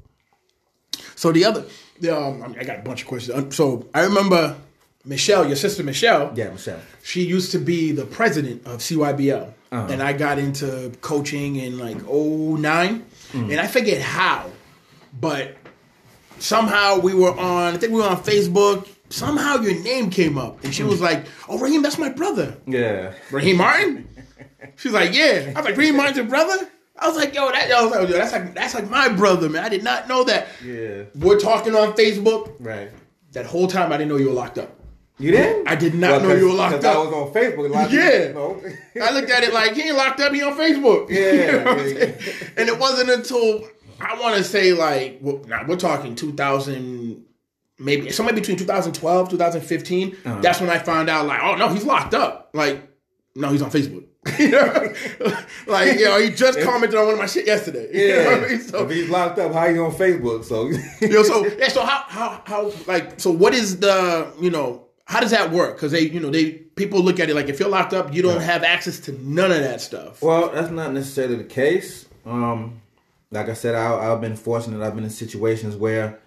So the other, um, I got a bunch of questions. So I remember Michelle, your sister Michelle. Yeah, Michelle. She used to be the president of C Y B L. Uh-huh. And I got into coaching in like oh nine. Mm. And I forget how, but somehow we were on, I think we were on Facebook. Somehow your name came up. And she was like, oh, Raheem, that's my brother. Yeah. Raheem Martin? She's like, yeah. I was like, Raheem Martin's your brother? I was like, yo, that, I was like, yo, that's like that's like my brother, man. I did not know that. Yeah. We're talking on Facebook. Right. That whole time I didn't know you were locked up. You didn't? I did not well, know you were locked up. I was on Facebook. Locked yeah. Up, you know? I looked at it like, he ain't locked up, he on Facebook. Yeah. You know yeah, yeah. And it wasn't until, I want to say like, well, nah, we're talking two thousand, maybe somewhere between two thousand twelve, two thousand fifteen. Uh-huh. That's when I found out like, oh no, he's locked up. Like, no, he's on Facebook. You know? Like, you know, he just commented on one of my shit yesterday. Yeah. You know what I mean? So, if he's locked up, how you on Facebook? So, you know, so yeah, so how how how like so what is the, you know, how does that work? Because they, you know, they people look at it like if you're locked up, you don't have access to none of that stuff. Well, that's not necessarily the case. Um, like I said, I, I've been fortunate. I've been in situations where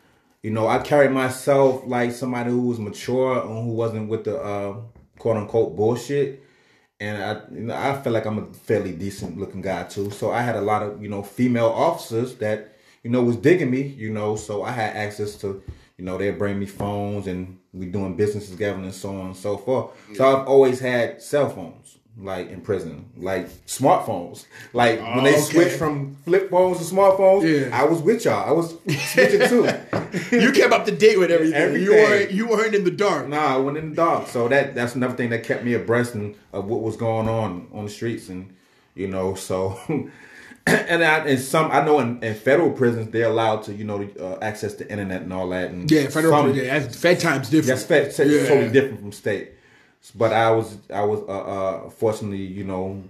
you know, I carry myself like somebody who was mature and who wasn't with the uh, quote unquote bullshit. And I, you know, I feel like I'm a fairly decent looking guy too. So I had a lot of, you know, female officers that, you know, was digging me, you know, so I had access to, you know, they'd bring me phones and we doing business together and so on and so forth. Yeah. So I've always had cell phones, like in prison, like smartphones. Like oh, when they okay. switched from flip phones to smartphones, yeah. I was with y'all. I was switching too. You kept up to date with everything. everything. You weren't you weren't in the dark. Nah, I went in the dark. So that that's another thing that kept me abreast of what was going on on the streets, and you know, so. And I, and some I know in, in federal prisons they're allowed to, you know, uh, access the internet and all that. And yeah, federal some, yeah, that's, Fed time's different. That's fed, yeah. totally different from state. But I was I was uh, uh, fortunately, you know,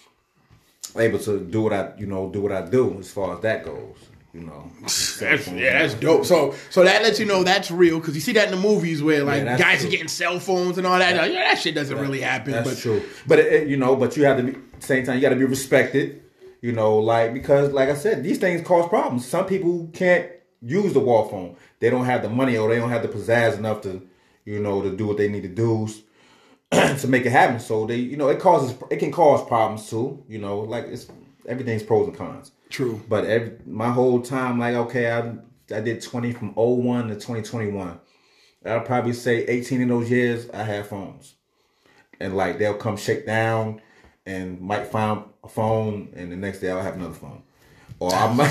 able to do what I you know do what I do as far as that goes. You know, that's, yeah, that's dope. So so that lets you know that's real, because you see that in the movies where like yeah, guys true. are getting cell phones and all that. Like, yeah, that shit doesn't that, really happen. That's but, true. But it, it, you know, but you have to be at the same time you got to be respected. You know, like, because, like I said, these things cause problems. Some people can't use the wall phone. They don't have the money, or they don't have the pizzazz enough to, you know, to do what they need to do to make it happen. So they, you know, it causes, it can cause problems too. You know, like it's everything's pros and cons. True. But every, my whole time, like, okay, I I did twenty from oh one to twenty twenty-one. I'll probably say eighteen of those years I had phones, and like they'll come shake down. And might find a phone, and the next day I'll have another phone. Or I might,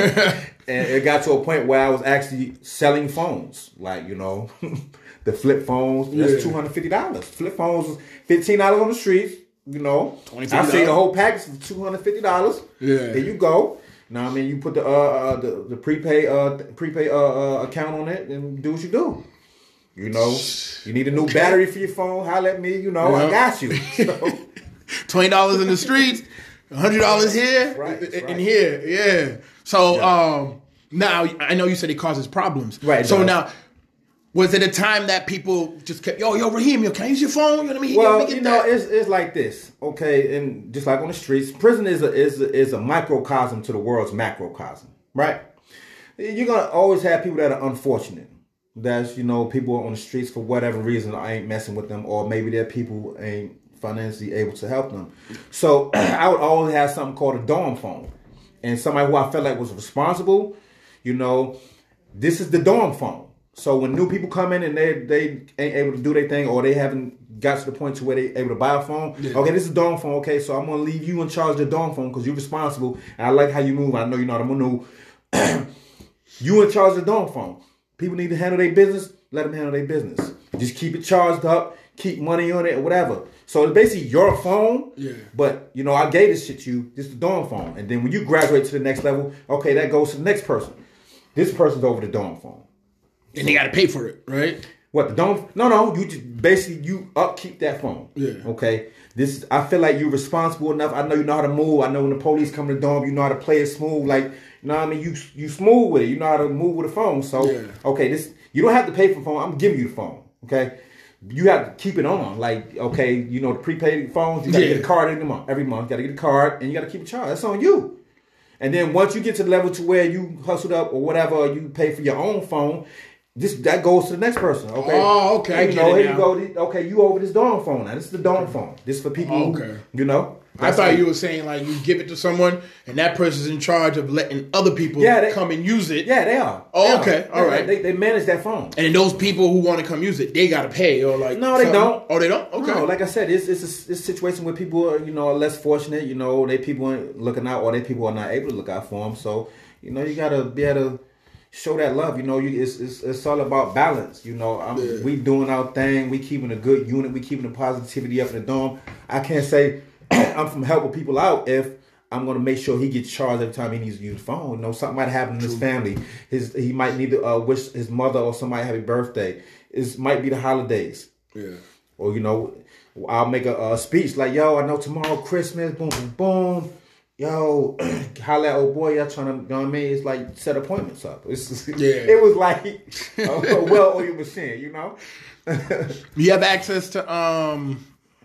and it got to a point where I was actually selling phones, like, you know, the flip phones. That's yeah. two hundred fifty dollars. Flip phones was fifteen dollars on the streets. You know, I see the whole package for two hundred fifty dollars. Yeah, there you go. Now I mean, you put the uh, uh the the prepay uh prepay uh, uh account on it and do what you do. You know, you need a new okay. battery for your phone. Holler at me. You know, yeah. I got you. So. Twenty dollars in the streets, a hundred dollars here, right, and right. here, yeah. So yeah. um, now I know you said it causes problems, right? So now, was it a time that people just kept, yo, yo, Raheem, yo, can I use your phone? You know what I mean? Well, you know, it's it's like this, okay, and just like on the streets, prison is a is a, is a microcosm to the world's macrocosm, right? You're gonna always have people that are unfortunate. That's, you know, people on the streets for whatever reason. I ain't messing with them, or maybe their people ain't financially able to help them. So I would always have something called a dorm phone. And somebody who I felt like was responsible, you know, this is the dorm phone. So when new people come in and they they ain't able to do their thing, or they haven't got to the point to where they able to buy a phone, yeah. okay, this is a dorm phone, okay, so I'm going to leave you in charge of the dorm phone because you're responsible, and I like how you move. I know you know how to maneuver. You in charge of the dorm phone. People need to handle their business, let them handle their business. Just keep it charged up, keep money on it, or whatever. So it's basically your phone, yeah. but, you know, I gave this shit to you. This is the dorm phone. And then when you graduate to the next level, okay, that goes to the next person. This person's over the dorm phone. And they got to pay for it, right? What, the dorm? No, no. You just basically, you upkeep that phone. Yeah. Okay? This, I feel like you're responsible enough. I know you know how to move. I know when the police come to the dorm, you know how to play it smooth. Like, you know what I mean? You you smooth with it. You know how to move with a phone. So, yeah. okay, this you don't have to pay for the phone. I'm giving you the phone. Okay? You have to keep it on. Like, okay, you know, the prepaid phones, you got to yeah. get a card every month. Every month, you got to get a card, and you got to keep it charged. That's on you. And then once you get to the level to where you hustled up or whatever, you pay for your own phone, this that goes to the next person. Okay. Oh, okay. You know, here you go. Okay, you over this dorm phone now. This is the dorm phone. This is for people. Oh, okay. Who, you know. I thought you were saying like you give it to someone and that person's in charge of letting other people yeah, they, come and use it. Yeah, they are. Oh, they okay. Are. All yeah, right. They, they manage that phone. And then those people who want to come use it, they got to pay or like. No, they something. don't. Oh, they don't? Okay. No, like I said, it's it's a, it's a situation where people are, you know, are less fortunate. You know, they people ain't looking out, or they people are not able to look out for them. So, you know, you got to be able to show that love. You know, you it's it's, it's all about balance. You know, I'm, yeah. we doing our thing. We keeping a good unit. We keeping the positivity up in the dorm. I can't say I'm from helping people out if I'm gonna make sure he gets charged every time he needs to use the phone. You know, something might happen in his family. His he might need to uh, wish his mother or somebody happy birthday. It might be the holidays. Yeah. Or, you know, I'll make a, a speech like, yo, I know tomorrow Christmas, boom, boom, boom. Yo, holla at old boy, y'all trying to, you know what I mean? It's like set appointments up. It's, yeah. It was like a, a well-oiled machine, you know? You have access to um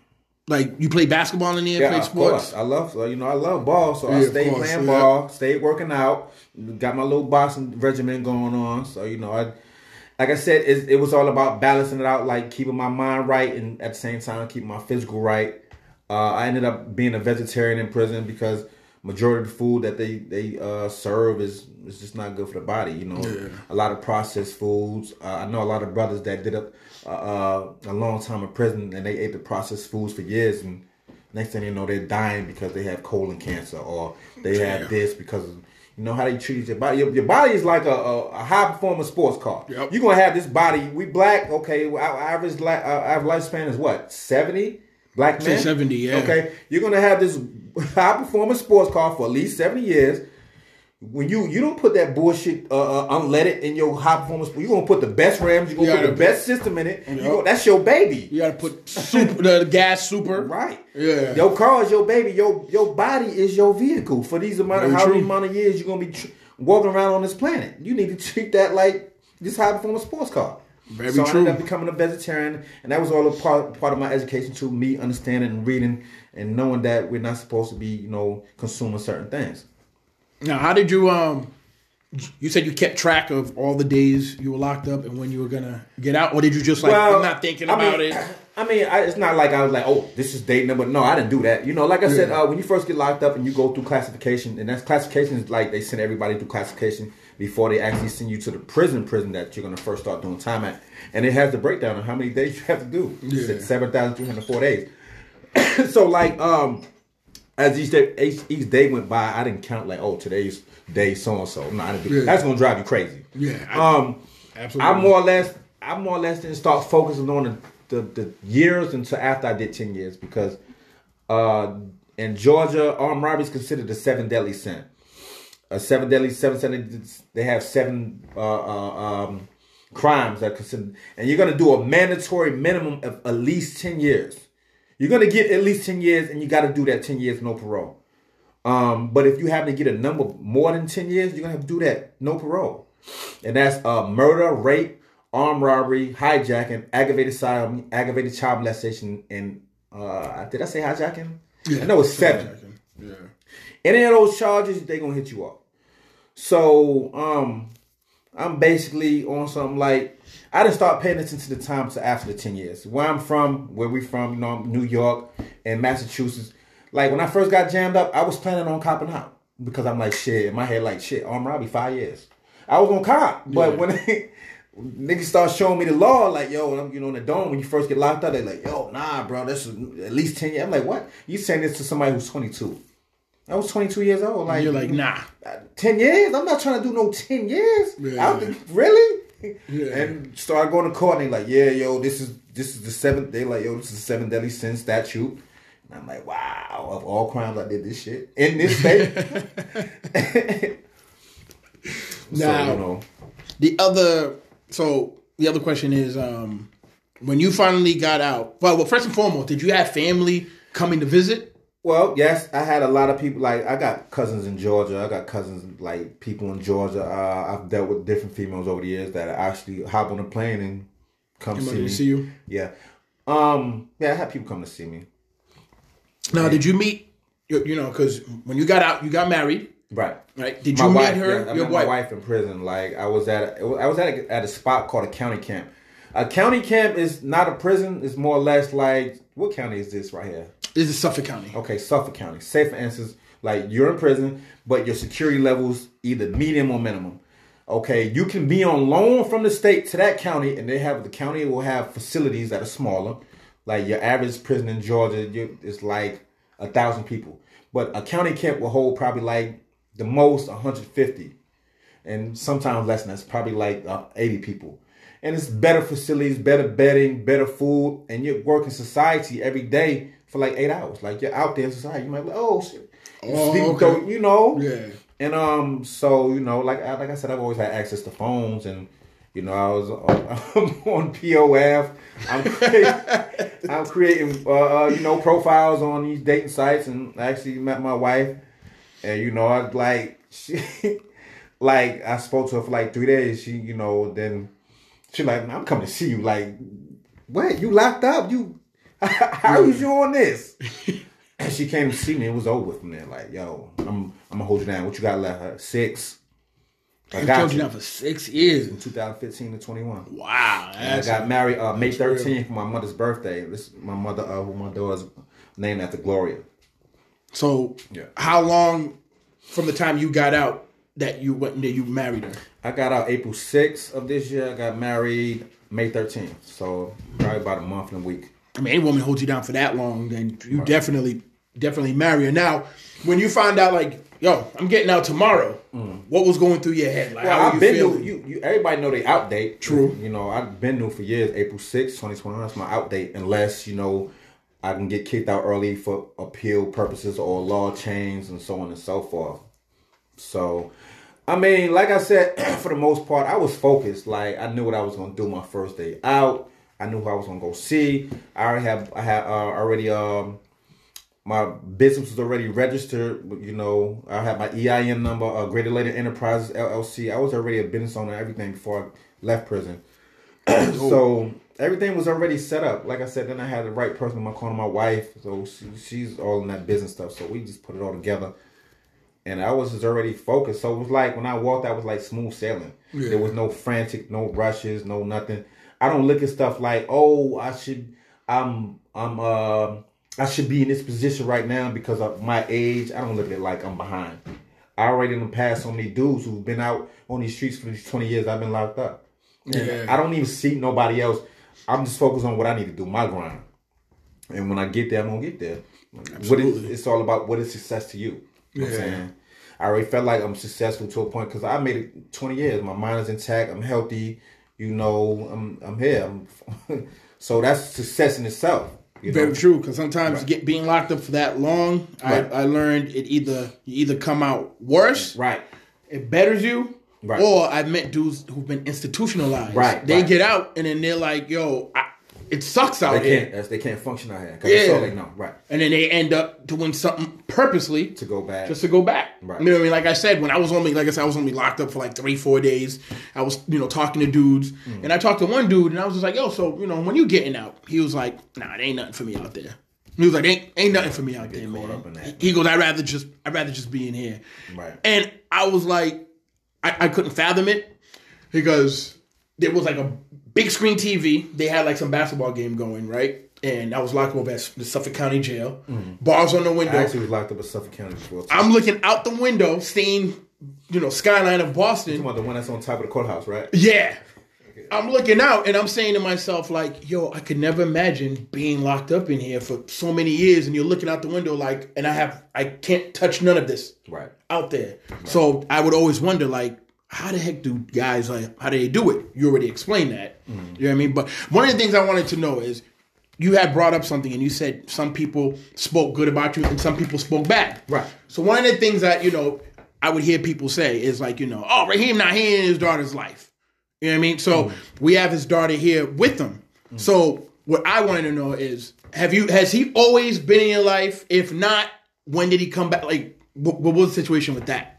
Like you play basketball in there, Yeah, play of sports. course. I love, you know, I love ball, so Yeah, I of stayed course, playing yeah. ball, stayed working out, got my little boxing regimen going on. So you know, I, like I said, it, it was all about balancing it out, like keeping my mind right and at the same time keeping my physical right. Uh, I ended up being a vegetarian in prison because majority of the food that they they uh, serve is is just not good for the body. You know, Yeah. a lot of processed foods. Uh, I know a lot of brothers that did a uh, a long time in prison and they ate the processed foods for years, and next thing you know, they're dying because they have colon cancer or they have Damn. this because of, you know, how they treat your body. Your, your body is like a, a, a high performance sports car. Yep. You're gonna have this body. We black, okay. Our average li- our average lifespan is what, seventy? Black Say men? seventy, yeah. Okay, you're gonna have this high performance sports car for at least seventy years. When you you don't put that bullshit uh, uh, unleaded in your high performance, you're gonna put the best rims. You're gonna You put the gotta- best system in it. You Yep. go, that's your baby. You got to put super, the gas super. Right. Yeah. Your car is your baby. Your your body is your vehicle. For these amount of Very how many true. amount of years you're gonna be tr- walking around on this planet, you need to treat that like this high performance sports car. Very so true. I ended up becoming a vegetarian, and that was all a part part of my education too. Me understanding and reading and knowing that we're not supposed to be, you know, consuming certain things. Now, how did you um? You said you kept track of all the days you were locked up and when you were gonna get out, or did you just like I'm not thinking I about mean, it? I mean, I, it's not like I was like, oh, this is date number. No, I didn't do that. You know, like I said, Yeah. uh, when you first get locked up and you go through classification, and that's classification is like they send everybody through classification before they actually send you to the prison, prison that you're gonna first start doing time at, and it has the breakdown of how many days you have to do. Yeah. seven thousand three hundred four days. So like, um, as each day, each, each day went by, I didn't count like, oh, today's day so and so. No, I didn't do. Yeah. That's gonna drive you crazy. Yeah, I- Um, Absolutely. I more or less, I more or less didn't start focusing on the, the, the years until after I did ten years because uh, in Georgia, armed robbery is considered a seven deadly sin. A seven deadly seven, seven they have seven uh, uh, um, crimes that are considered, and you're gonna do a mandatory minimum of at least ten years. You're gonna get at least ten years, and you got to do that ten years, no parole. Um, but if you happen to get a number more than ten years, you're gonna have to do that, no parole. And that's uh, murder, rape, armed robbery, hijacking, aggravated sodomy, aggravated child molestation, and uh, did I say hijacking? Yeah. I know it's seven. Yeah. Any of those charges, they gonna hit you up. So um, I'm basically on something like I didn't start paying attention to the time until after the ten years. Where I'm from, where we from, you know, New York and Massachusetts. Like when I first got jammed up, I was planning on copping out because I'm like shit in my head, like shit, armed robbery five years. I was gonna cop, but Yeah. when they, niggas start showing me the law, like yo, I'm, you know, in the dome when you first get locked up, they like yo, nah, bro, this is at least ten years. I'm like, what? You saying this to somebody who's twenty-two? I was twenty-two years old. Like You're like, nah. ten years? I'm not trying to do no ten years. Yeah. I was like, really? Yeah. And started going to court and they like, yeah, yo, this is this is the seventh. They like, yo, this is the seven deadly sin statute. And I'm like, wow, of all crimes, I did this shit in this state. Now, so, you know, the other, so the other question is, um, when you finally got out, well, well, first and foremost, did you have family coming to visit? well, yes, I had a lot of people. Like, I got cousins in Georgia. I got cousins, like, people in Georgia. Uh, I've dealt with different females over the years that actually hop on a plane and come Come see to me. see you. Yeah. Um, yeah, I had people come to see me. Now, did you meet, you, you know, because when you got out, you got married, Right. right? Did My you wife, meet her? yeah, I your met wife. my wife in prison. Like I was at, a, I was at a, at a spot called a county camp. A county camp is not a prison. It's more or less like, what county is this right here? This is Suffolk County. Okay, Suffolk County. Say for instance, like you're in prison, but your security levels either medium or minimum. Okay, you can be on loan from the state to that county, and they have the county will have facilities that are smaller. Like your average prison in Georgia you, is like a thousand people, but a county camp will hold probably like the most one hundred fifty, and sometimes less than that's probably like uh, eighty people. And it's better facilities, better bedding, better food, and you work in society every day for like eight hours. Like you're out there in society, you might be like, oh shit, Oh, People okay. don't- you know, Yeah. and um, so you know, like like I said, I've always had access to phones, and you know, I was on, on P O F. I'm creating, I'm creating, uh, uh, you know, profiles on these dating sites, and I actually met my wife, and you know, I like she, like I spoke to her for like three days. She, you know, then she like, I'm coming to see you. Like, what? You locked up? You How is you on this? And she came to see me. It was over with from there. Like, yo, I'm I'm gonna hold you down. What you got left? Her? Six. I got held you down for six years. In two thousand fifteen to twenty-one. Wow. I got married uh, May thirteenth for my mother's birthday. This is my mother, uh, who my daughter's named after Gloria. So, yeah. How long from the time you got out that you went that you married her? I got out April sixth of this year. I got married May thirteenth. So probably about a month and a week. I mean, any woman holds you down for that long, then you right. definitely, definitely marry her. Now, when you find out, like, yo, I'm getting out tomorrow, mm. what was going through your head? Like, well, how I've you been feeling? New, you, you, everybody know they out date. True. You know, I've been new for years. April sixth, twenty twenty-one, that's my out date. Unless, you know, I can get kicked out early for appeal purposes or law change and so on and so forth. So, I mean, like I said, for the most part, I was focused. Like, I knew what I was going to do my first day out. I knew who I was gonna go see. I already have, I had uh, already, um, my business was already registered. You know, I had my E I N number, uh, Greater Later Enterprises L L C. I was already a business owner and everything before I left prison. So everything was already set up. Like I said, then I had the right person in my corner, my wife. So she, she's all in that business stuff. So we just put it all together. And I was just already focused. So it was like, when I walked, I was like smooth sailing. Yeah. There was no frantic, no rushes, no nothing. I don't look at stuff like, oh, I should, I'm, I'm, uh, I should be in this position right now because of my age. I don't look at it like I'm behind. I already in the past so many dudes who've been out on these streets for these twenty years. I've been locked up. Yeah. I don't even see nobody else. I'm just focused on what I need to do, my grind. And when I get there, I'm gonna get there. What is, it's all about what is success to you. You know yeah. what I'm saying? I already felt like I'm successful to a point because I made it twenty years. My mind is intact. I'm healthy. You know, I'm I'm here. I'm so that's success in itself. You know? Very true. Because sometimes right. get, being locked up for that long, right. I, I learned it either you either come out worse, right? It betters you, right. Or I've met dudes who've been institutionalized. Right. They right. get out and then they're like, "Yo, I, it sucks out they here." Can't, they can't function out here because yeah. that's all they know. Right. And then they end up doing something purposely to go back, just to go back. Right. You know what I mean? Like I said, when I was only, like I said, I was only locked up for like three, four days. I was, you know, talking to dudes, mm. and I talked to one dude, and I was just like, "Yo, so you know, when you getting out?" He was like, "Nah, it ain't nothing for me out there." He was like, "Ain't ain't nothing for me out there, man." He goes, "I'd rather just, I'd rather just be in here." Right. And I was like, I, I couldn't fathom it because there was like a big screen T V. They had like some basketball game going, right? And I was locked up at the Suffolk County Jail. Mm. Bars on the window. I actually was locked up at Suffolk County as well. I'm looking out the window, seeing, you know, skyline of Boston. You're talking about the one that's on top of the courthouse, right? Yeah. Okay. I'm looking out, and I'm saying to myself, like, yo, I could never imagine being locked up in here for so many years, and you're looking out the window, like, and I have, I can't touch none of this right out there. Right. So I would always wonder, like, how the heck do guys, like, how do they do it? You already explained that. Mm. You know what I mean? But one of the things I wanted to know is, you had brought up something and you said some people spoke good about you and some people spoke bad. Right. So one of the things that, you know, I would hear people say is like, you know, oh, Raheem not here in his daughter's life. You know what I mean? So mm. we have his daughter here with him. Mm. So what I wanted to know is, have you, has he always been in your life? If not, when did he come back? Like, what, what was the situation with that?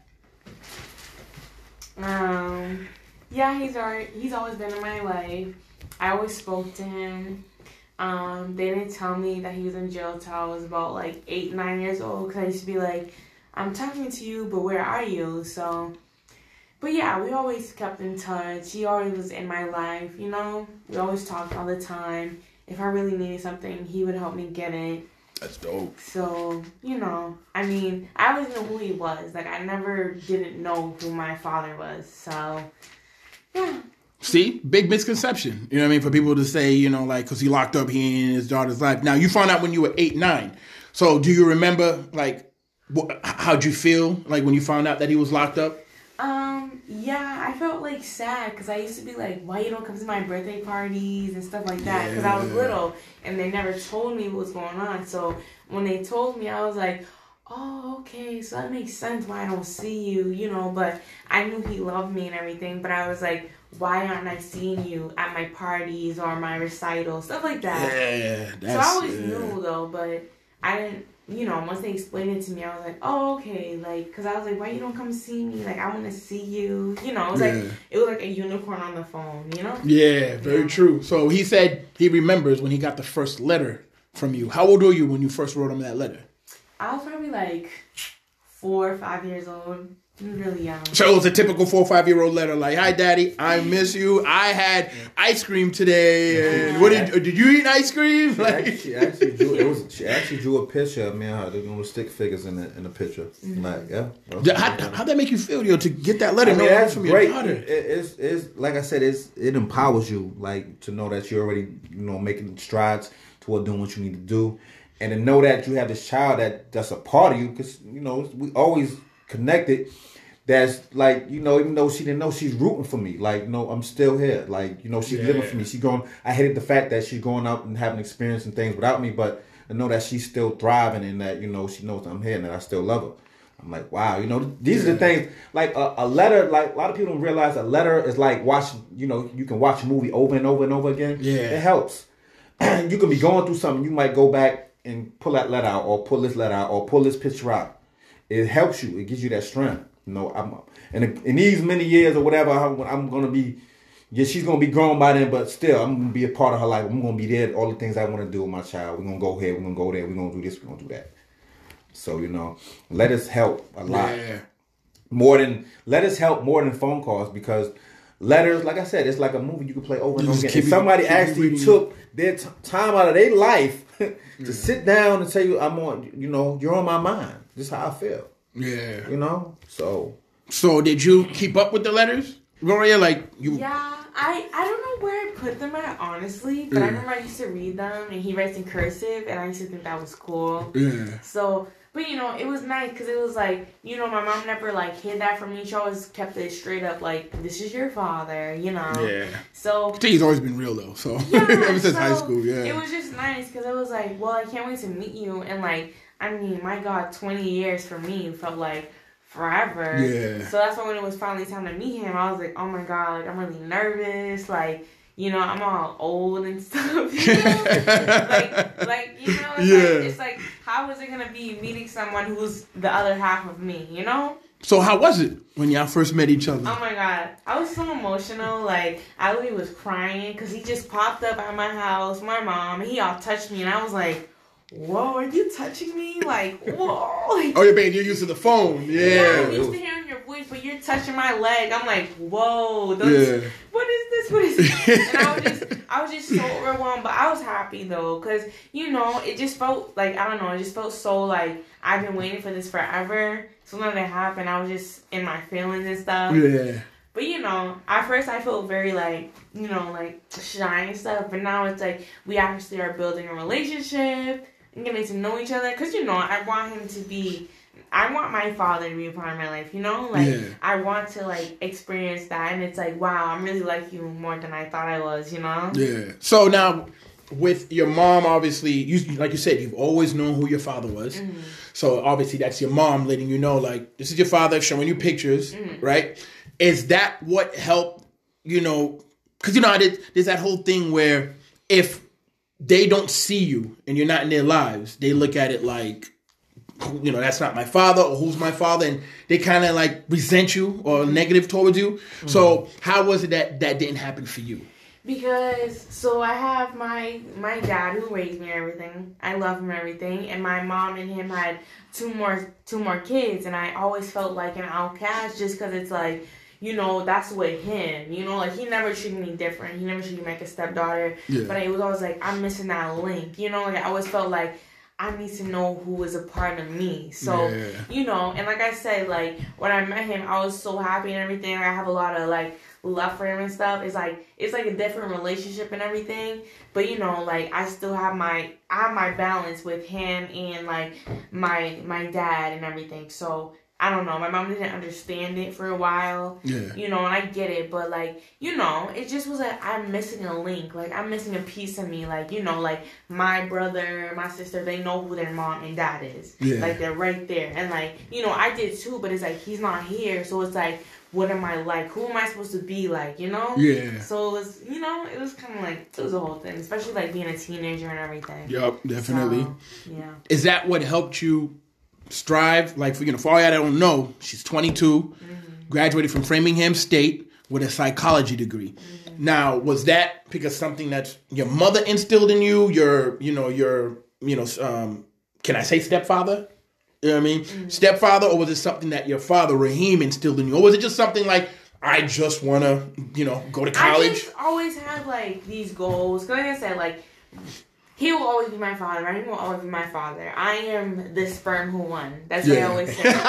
Um, yeah, he's already, he's always been in my life. I always spoke to him. Um, they didn't tell me that he was in jail till I was about like eight, nine years old. Because I used to be like, I'm talking to you, but where are you? So, but yeah, we always kept in touch. He always was in my life, you know. We always talked all the time. If I really needed something, he would help me get it. That's dope. So, you know, I mean, I always knew who he was. Like, I never didn't know who my father was. So, yeah. See, big misconception. You know what I mean? For people to say, you know, like, because he locked up he in his daughter's life. Now, you found out when you were eight, nine. So, do you remember, like, what, how'd you feel, like, when you found out that he was locked up? Um, yeah, I felt, like, sad, because I used to be like, why you don't come to my birthday parties and stuff like that? Because yeah. I was little, and they never told me what was going on. So, when they told me, I was like, oh, okay, so that makes sense why I don't see you, you know, but I knew he loved me and everything, but I was like, why aren't I seeing you at my parties or my recitals, stuff like that. Yeah, that's, so I always yeah. knew, though, but I didn't, you know, once they explained it to me, I was like, oh, okay, like, because I was like, why you don't come see me? Like, I want to see you, you know, it was yeah. like, it was like a unicorn on the phone, you know? Yeah, very yeah. true. So he said he remembers when he got the first letter from you. How old were you when you first wrote him that letter? I was probably like four or five years old. Really young. So it was a typical four or five year old letter like, "Hi, Daddy, I miss you. I had ice cream today, and Yeah. what did did you eat ice cream?" She Like, actually, she actually drew. It was. She actually drew a picture of me and her. They're doing stick figures in the in the picture. Mm-hmm. Like, yeah. Yeah, how how'd that make you feel, yo, to get that letter? I mean, No, that's from great. your daughter. It, it's, it's like I said, it's it empowers you, like to know that you're already, you know, making strides toward doing what you need to do, and to know that you have this child that that's a part of you, because you know we always connected. That's like, you know, even though she didn't know, she's rooting for me. Like, you know, I'm still here. Like, you know, she's Yeah. living for me. She's going. I hated the fact that she's going out and having experience and things without me, but I know that she's still thriving and that, you know, she knows I'm here and that I still love her. I'm like, wow, you know, these Yeah. are the things. Like a, a letter. Like a lot of people don't realize a letter is like watching. You know, you can watch a movie over and over and over again. Yeah. It helps. You can be going through something. You might go back and pull that letter out, or pull this letter out, or pull this picture out. It helps you. It gives you that strength. You know, I'm, and in these many years or whatever, I'm, I'm gonna be. Yeah, she's gonna be grown by then, but still, I'm gonna be a part of her life. I'm gonna be there. All the things I want to do with my child. We're gonna go here. We're gonna go there. We're gonna do this. We're gonna do that. So you know, let us help a lot. Yeah. More than let us help more than phone calls, because letters, like I said, it's like a movie you can play over and You over just again. keep If it- somebody keep it actually reading. took their t- time out of their life to sit down and tell you, I'm on, you know, you're on my mind. This is how I feel. Yeah. You know, so. So did you keep up with the letters, Gloria? Like you? Yeah, I, I don't know where I put them at, honestly, but I Yeah. remember I used to read them, and he writes in cursive, and I used to think that was cool. Yeah. So, but you know, it was nice because it was like, you know, my mom never like hid that from me. She always kept it straight up, like, this is your father, you know. Yeah. So I think he's always been real though. So yeah, ever since so high school, yeah. it was just nice because it was like, well, I can't wait to meet you, and like, I mean, my God, twenty years for me felt like forever. Yeah. So that's why when it was finally time to meet him, I was like, oh my God, like I'm really nervous, like, you know, I'm all old and stuff. You know? like, like, you know, it's, Yeah. like, it's like, how is it gonna be meeting someone who's the other half of me? You know? So how was it when y'all first met each other? Oh my God, I was so emotional. Like, I literally was crying because he just popped up at my house, my mom, and he all touched me, and I was like, whoa, are you touching me? Like, whoa. Like, Oh, you're being you're used to the phone. yeah, Yeah. I'm used to hearing your voice, but you're touching my leg. I'm like, whoa, those, Yeah. what is this? What is this? And I was just, I was just so overwhelmed, but I was happy though, cause you know, it just felt like, I don't know, it just felt so like I've been waiting for this forever. So when it happened, I was just in my feelings and stuff. Yeah. But you know, at first I felt very like, you know, like shy and stuff, but now it's like we actually are building a relationship and getting to know each other. Cause you know, I want him to be, I want my father to be a part of my life, you know? Like, Yeah. I want to, like, experience that. And it's like, wow, I'm really like you more than I thought I was, you know? Yeah. So now, with your mom, obviously, you like you said, you've always known who your father was. Mm-hmm. So obviously, that's your mom letting you know, like, this is your father showing you pictures, Mm-hmm. right? Is that what helped, you know, because, you know, I did, there's that whole thing where if they don't see you and you're not in their lives, they look at it like, you know, that's not my father, or who's my father, and they kind of like resent you or negative towards you. Mm-hmm. So how was it that that didn't happen for you? Because, so I have my my dad who raised me and everything. I love him and everything. And my mom and him had two more two more kids. And I always felt like an outcast just because it's like, you know, that's with him. You know, like he never treated me different. He never treated me like a stepdaughter. Yeah. But it was always like, I'm missing that link. You know, like I always felt like I need to know who is a part of me. So, Yeah. you know, and like I said, like when I met him, I was so happy and everything. I have a lot of like love for him and stuff. It's like it's like a different relationship and everything. But you know, like I still have my I have my balance with him and like my my dad and everything. So I don't know. My mom didn't understand it for a while. Yeah. You know, and I get it, but like, you know, it just was like I'm missing a link. Like I'm missing a piece of me. Like, you know, like my brother, my sister, they know who their mom and dad is. Yeah. Like they're right there. And like, you know, I did too, but it's like he's not here. So it's like, what am I like? Who am I supposed to be like, you know? Yeah. So it was, you know, it was kind of like, it was a whole thing, especially like being a teenager and everything. Yup, definitely. So, yeah. Is that what helped you strive? Like, for, you know, for all y'all that don't know, she's twenty-two, mm-hmm. graduated from Framingham State with a psychology degree. Mm-hmm. Now, was that because something that your mother instilled in you, your, you know, your you know, um, can I say stepfather? You know what I mean? Mm-hmm. Stepfather, or was it something that your father, Raheem, instilled in you? Or was it just something like, I just want to, you know, go to college? I just always had, like, these goals. Because like I said, like, he will always be my father. Raheem will always be my father. I am the sperm who won. That's what yeah. I always say.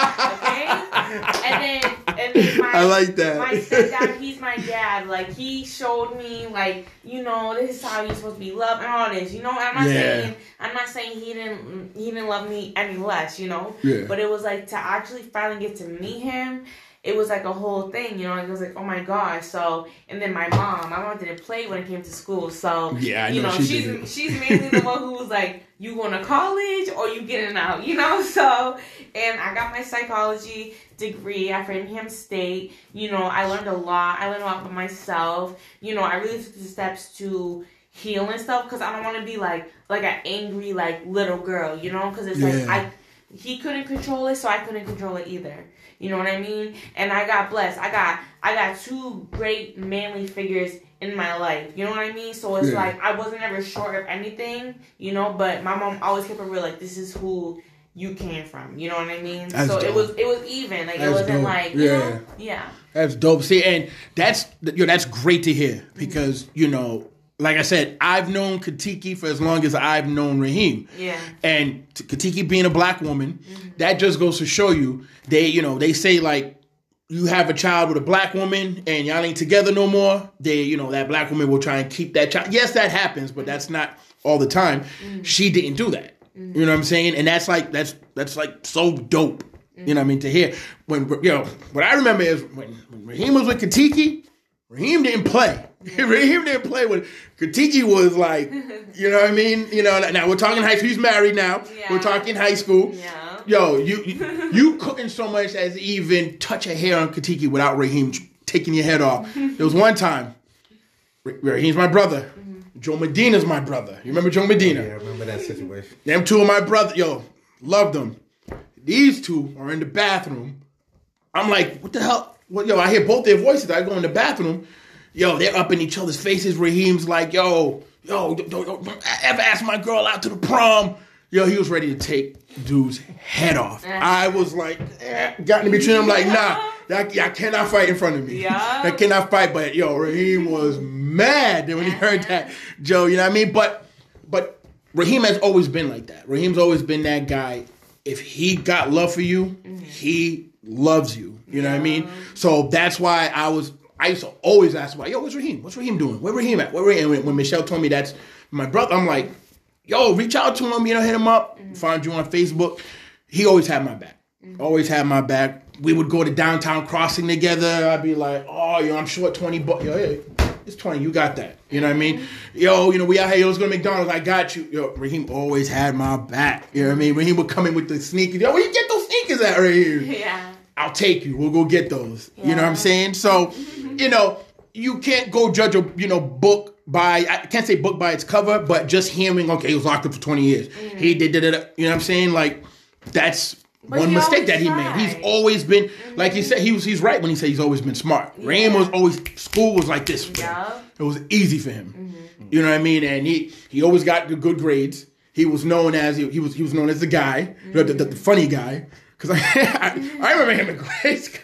Okay? And then, and then my, I like that. My stepdad, he's my dad. Like, he showed me, like, you know, this is how you're supposed to be loved and all this. You know, I'm not yeah. saying, I'm not saying he didn't, he didn't love me any less, you know? Yeah. But it was, like, to actually finally get to meet him, it was like a whole thing, you know. It was like, oh my gosh. So, and then my mom, my mom didn't play when it came to school. So, yeah, I know, you know, she she's did. she's mainly the one who was like, you going to college or you getting out, you know. So, and I got my psychology degree at Framingham State. You know, I learned a lot. I learned a lot about myself. You know, I really took the steps to heal and stuff because I don't want to be like like an angry like little girl, you know. Because it's yeah. like I he couldn't control it, so I couldn't control it either. You know what I mean? And I got blessed. I got I got two great manly figures in my life. You know what I mean? So it's yeah. like I wasn't ever short of anything, you know, but my mom always kept it real, like, this is who you came from. You know what I mean? That's so dope. it was it was even. Like that's it wasn't dope. like you yeah. know? Yeah. That's dope. See, and that's you know, that's great to hear because, mm-hmm. you know, like I said, I've known Katiki for as long as I've known Raheem. Yeah. And Katiki being a black woman, mm-hmm. that just goes to show you, they, you know, they say like, you have a child with a black woman and y'all ain't together no more. They, you know, that black woman will try and keep that child. Yes, that happens, but that's not all the time. Mm-hmm. She didn't do that. Mm-hmm. You know what I'm saying? And that's like, that's, that's like so dope. Mm-hmm. You know what I mean? To hear when, you know, what I remember is when, when Raheem was with Katiki, Raheem didn't play. Raheem didn't play with Katiki was like, you know what I mean? You know, now we're talking high school. He's married now. Yeah. We're talking high school. Yeah. Yo, you you couldn't so much as even touch a hair on Katiki without Raheem taking your head off. There was one time, Raheem's my brother. Mm-hmm. Joe Medina's my brother. You remember Joe Medina? Yeah, I remember that situation. Them two are my brother. Yo, loved them. These two are in the bathroom. I'm like, what the hell? Well, yo, I hear both their voices. I go in the bathroom. Yo, they're up in each other's faces. Raheem's like, yo, yo, don't, don't, don't ever ask my girl out to the prom. Yo, he was ready to take dude's head off. I was like, eh, got in between. I'm like, nah, that, y'all cannot fight in front of me. Yeah. I cannot fight. But yo, Raheem was mad when he heard that, Joe. You know what I mean? But, but Raheem has always been like that. Raheem's always been that guy. If he got love for you, mm-hmm. he loves you. You know what I mean? So that's why I was, I used to always ask about, yo, what's Raheem? What's Raheem doing? Where Raheem at? Where Raheem? When, when Michelle told me that's my brother, I'm like, yo, reach out to him, you know, hit him up, mm-hmm. find you on Facebook. He always had my back. Mm-hmm. Always had my back. We would go to Downtown Crossing together. I'd be like, oh, yo, I'm short twenty bucks. Yo, hey, it's twenty. You got that. You know what I mean? Yo, you know, we out here. Let's go to McDonald's. I got you. Yo, Raheem always had my back. You know what I mean? Raheem would come in with the sneakers. Yo, where you get those sneakers at, Raheem? Yeah. I'll take you. We'll go get those. Yeah. You know what I'm saying? So, you know, you can't go judge a, you know, book by, I can't say book by its cover, but just hearing, okay, he was locked up for twenty years. Mm-hmm. He did, did, did, you know what I'm saying? Like, that's but one mistake that he tried. made. He's always been, mm-hmm. like he said, he was, he's right when he said he's always been smart. Yeah. Raheem was always, school was like this for yeah. him. It was easy for him. Mm-hmm. You know what I mean? And he, he always got the good grades. He was known as, he, he was he was known as the guy, mm-hmm. the, the, the funny guy. Because I, I, I remember him in grade school.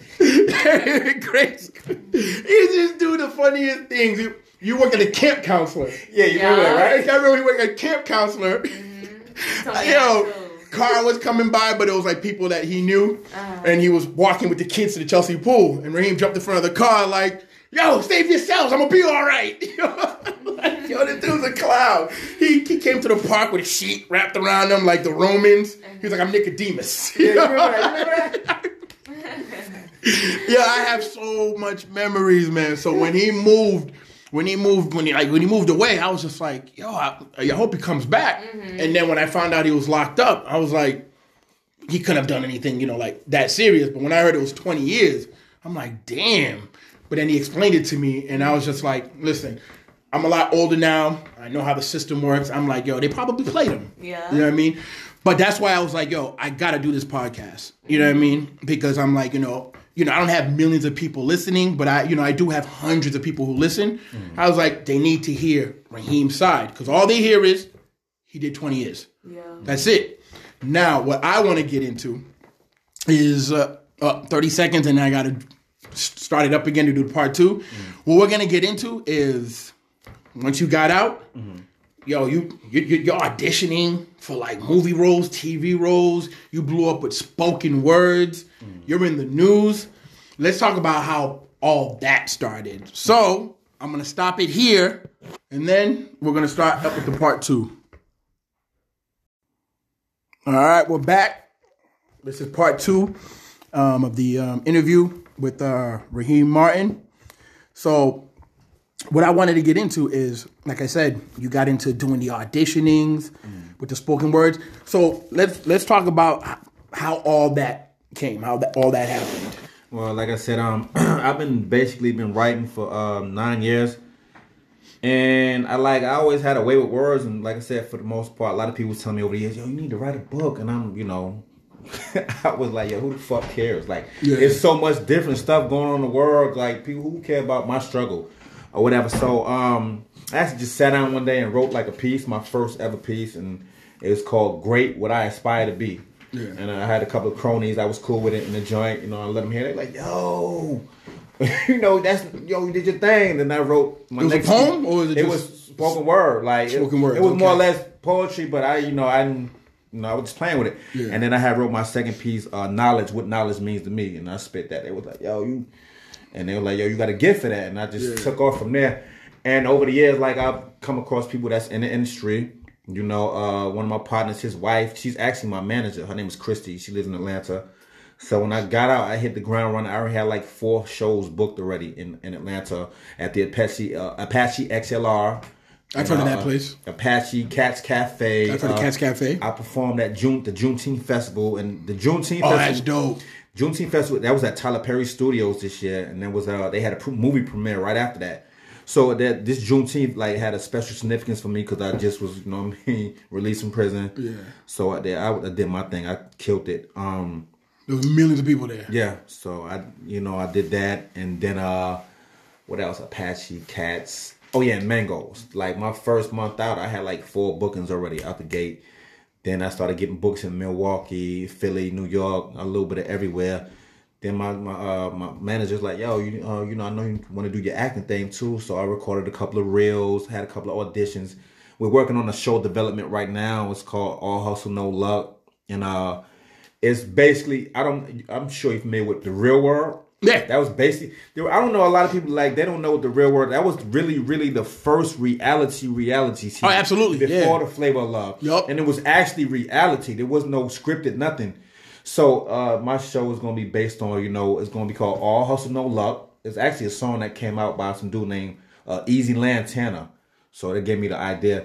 in grade school. He just do the funniest things. You, you work at a camp counselor. Yeah, you yeah. remember that, right? I remember he worked at a camp counselor. Mm-hmm. So Yo, car was coming by, but it was like people that he knew. Uh-huh. And he was walking with the kids to the Chelsea pool. And Raheem jumped in front of the car like, yo, save yourselves. I'm going to be all right. Like, yo, this dude's a clown. He, he came to the park with a sheet wrapped around him like the Romans. He was like, I'm Nicodemus. Yeah, you remember that? You remember that? Yeah, I have so much memories, man. So when he moved, when he moved, when he like when he moved away, I was just like, yo, I, I hope he comes back. Mm-hmm. And then when I found out he was locked up, I was like, he couldn't have done anything, you know, like that serious. But when I heard it was twenty years, I'm like, damn. But then he explained it to me, and I was just like, listen, I'm a lot older now. I know how the system works. I'm like, yo, they probably played him. Yeah. You know what I mean? But that's why I was like, yo, I got to do this podcast. You know what I mean? Because I'm like, you know, you know, I don't have millions of people listening, but I, you know, I do have hundreds of people who listen. Mm. I was like, they need to hear Raheem's side. Because all they hear is, he did twenty years. Yeah. That's it. Now, what I want to get into is uh, uh, thirty seconds, and I got to start it up again to do the part two. Mm-hmm. What we're going to get into is once you got out, mm-hmm. yo, you, you, you're auditioning for like movie roles, T V roles. You blew up with spoken words. Mm-hmm. You're in the news. Let's talk about how all that started. So I'm going to stop it here, and then we're going to start up with the part two. All right, we're back. This is part two um, of the um, interview with uh, Raheem Martin. So what I wanted to get into is, like I said, you got into doing the auditionings mm. with the spoken words. So let's let's talk about how all that came, how that all that happened. Well, like I said, um, I've been basically been writing for um, nine years. And I like I always had a way with words, and like I said, for the most part, a lot of people was telling me over the years, yo, you need to write a book, and I'm, you know, I was like, yo, who the fuck cares? Like, yeah. There's so much different stuff going on in the world. Like, people who care about my struggle or whatever. So, um, I actually just sat down one day and wrote like a piece, my first ever piece, and it was called "Great What I Aspire to Be." Yeah. And I had a couple of cronies. I was cool with it in the joint. You know, I let them hear it. They're like, yo. You know, that's yo, you did your thing. Then I wrote my it was next a poem, or was it, it just was spoken word. Like spoken it, word. It was okay. more or less poetry, but I, you know, I didn't, you know, I was just playing with it. Yeah. And then I had wrote my second piece, uh, knowledge, what knowledge means to me, and I spit that. They was like, yo, you, and they were like, yo, you got a gift for that, and I just yeah. took off from there. And over the years, like I've come across people that's in the industry. You know, uh, one of my partners, his wife, she's actually my manager. Her name is Christy. She lives in Atlanta. So when I got out, I hit the ground running. I already had like four shows booked already in, in Atlanta at the Apache uh, Apache X L R. I've heard uh, of that place. Apache Cats Cafe. I've heard uh, of Cats Cafe. I performed at June the Juneteenth Festival, and the Juneteenth. Oh, Festival, that's dope. Juneteenth Festival. That was at Tyler Perry Studios this year, and there was uh they had a movie premiere right after that. So that this Juneteenth like had a special significance for me because I just was, you know what I mean, released from prison. Yeah. So I did, I, I did my thing. I killed it. Um. There was millions of people there. Yeah, so I, you know, I did that, and then uh, what else? Apache, Cats. Oh yeah, and Mangoes. Like my first month out, I had like four bookings already out the gate. Then I started getting books in Milwaukee, Philly, New York, a little bit of everywhere. Then my my uh, my manager's like, yo, you uh, you know, I know you want to do your acting thing too. So I recorded a couple of reels, had a couple of auditions. We're working on a show development right now. It's called All Hustle No Luck, and uh. It's basically, I don't, I'm sure you're familiar with The Real World. Yeah. That was basically, I don't know, a lot of people like, they don't know what The Real World, that was really, really the first reality, reality T V. Oh, absolutely. Before yeah. The Flavor of Love. Yep. And it was actually reality. There was no scripted, nothing. So uh, my show is going to be based on, you know, it's going to be called All Hustle No Luck. It's actually a song that came out by some dude named uh, Easy Lantana. So they gave me the idea.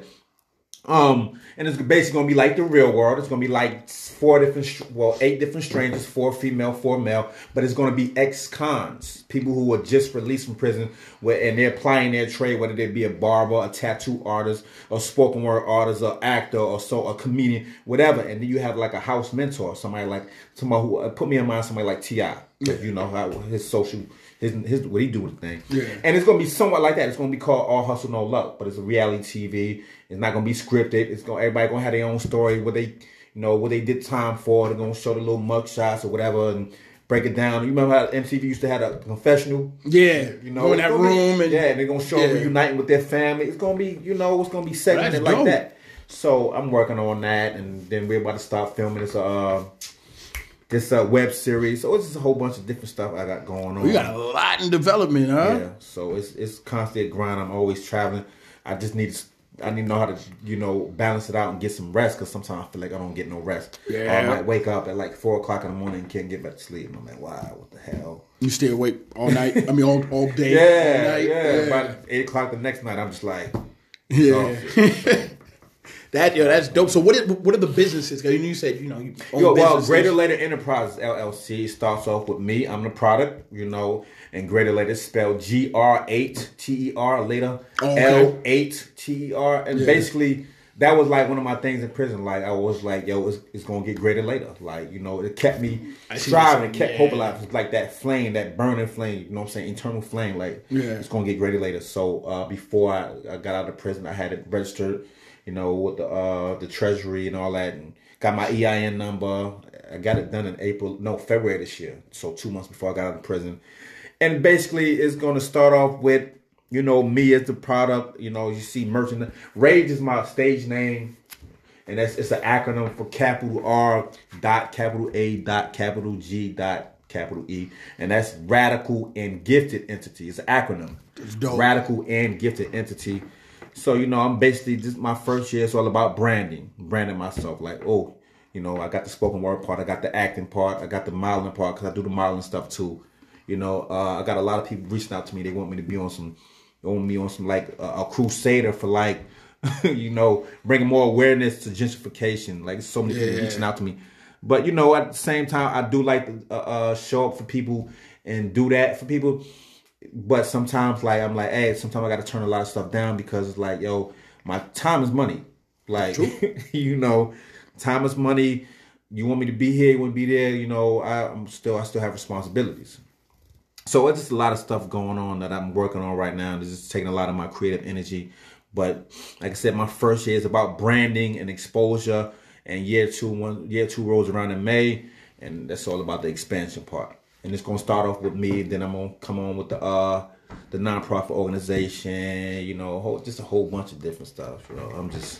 Um, and it's basically gonna be like The Real World. It's gonna be like four different, well, eight different strangers, four female, four male. But it's gonna be ex-cons, people who were just released from prison, where and they're applying their trade, whether they be a barber, a tattoo artist, a spoken word artist, or actor, or so a comedian, whatever. And then you have like a house mentor, somebody like somebody who uh, put me in mind, somebody like T I, because you know how his social. His, his what he do with the thing. Yeah. And it's gonna be somewhat like that. It's gonna be called All Hustle No Luck, but it's a reality T V. It's not gonna be scripted. It's gonna everybody gonna have their own story, what they you know, what they did time for. They're gonna show the little mug shots or whatever and break it down. You remember how M T V used to have a confessional? Yeah. You know, go in that room be, and yeah, and they're gonna show yeah. them reuniting with their family. It's gonna be, you know, it's gonna be segmented like dope. That. So I'm working on that, and then we're about to start filming this uh This uh, web series, so it's just a whole bunch of different stuff I got going on. We got a lot in development, huh? Yeah, so it's it's constant grind. I'm always traveling. I just need I need to know how to you know balance it out and get some rest, because sometimes I feel like I don't get no rest. Yeah, or I might wake up at like four o'clock in the morning and can't get back to sleep. And I'm like, wow, what the hell? You stay awake all night? I mean, all all day. Yeah, all night? yeah. yeah. About eight o'clock the next night, I'm just like, yeah. That yo, that's dope. So what? Is, what are the businesses? Because you said you know you own Yo, well, businesses. Greater Later Enterprises L L C starts off with me. I'm the product, you know, and Greater Later is spelled G R eight T E R later oh, okay. L eight T E R, and yeah. basically that was like one of my things in prison. Like I was like, yo, it's, it's gonna get greater later. Like you know, it kept me striving, it kept yeah. hope alive. It's like that flame, that burning flame. You know what I'm saying? Internal flame. Like yeah. it's gonna get greater later. So uh, before I, I got out of prison, I had it registered. you know, with the uh, the treasury and all that, and got my E I N number. I got it done in April, no, February this year. So two months before I got out of prison. And basically, it's going to start off with, you know, me as the product. You know, you see merchant. Rage is my stage name. And that's it's an acronym for capital R dot capital A dot capital G dot capital E. And that's Radical and Gifted Entity. It's an acronym. It's dope. Radical and Gifted Entity. So, you know, I'm basically, this my first year. It's all about branding. Branding myself. Like, oh, you know, I got the spoken word part. I got the acting part. I got the modeling part because I do the modeling stuff too. You know, uh, I got a lot of people reaching out to me. They want me to be on some, on me on some like uh, a crusader for like, you know, bringing more awareness to gentrification. Like, so many yeah. people reaching out to me. But, you know, at the same time, I do like to uh, uh, show up for people and do that for people. But sometimes, like, I'm like, hey, sometimes I got to turn a lot of stuff down because it's like, yo, my time is money. Like, you know, time is money. You want me to be here, you want to be there. You know, I, I'm still, I still have responsibilities. So it's just a lot of stuff going on that I'm working on right now. It's just taking a lot of my creative energy. But like I said, my first year is about branding and exposure. And year two, one year two rolls around in May, and that's all about the expansion part. And it's gonna start off with me. Then I'm gonna come on with the uh the nonprofit organization. You know, whole, just a whole bunch of different stuff. You know, I'm just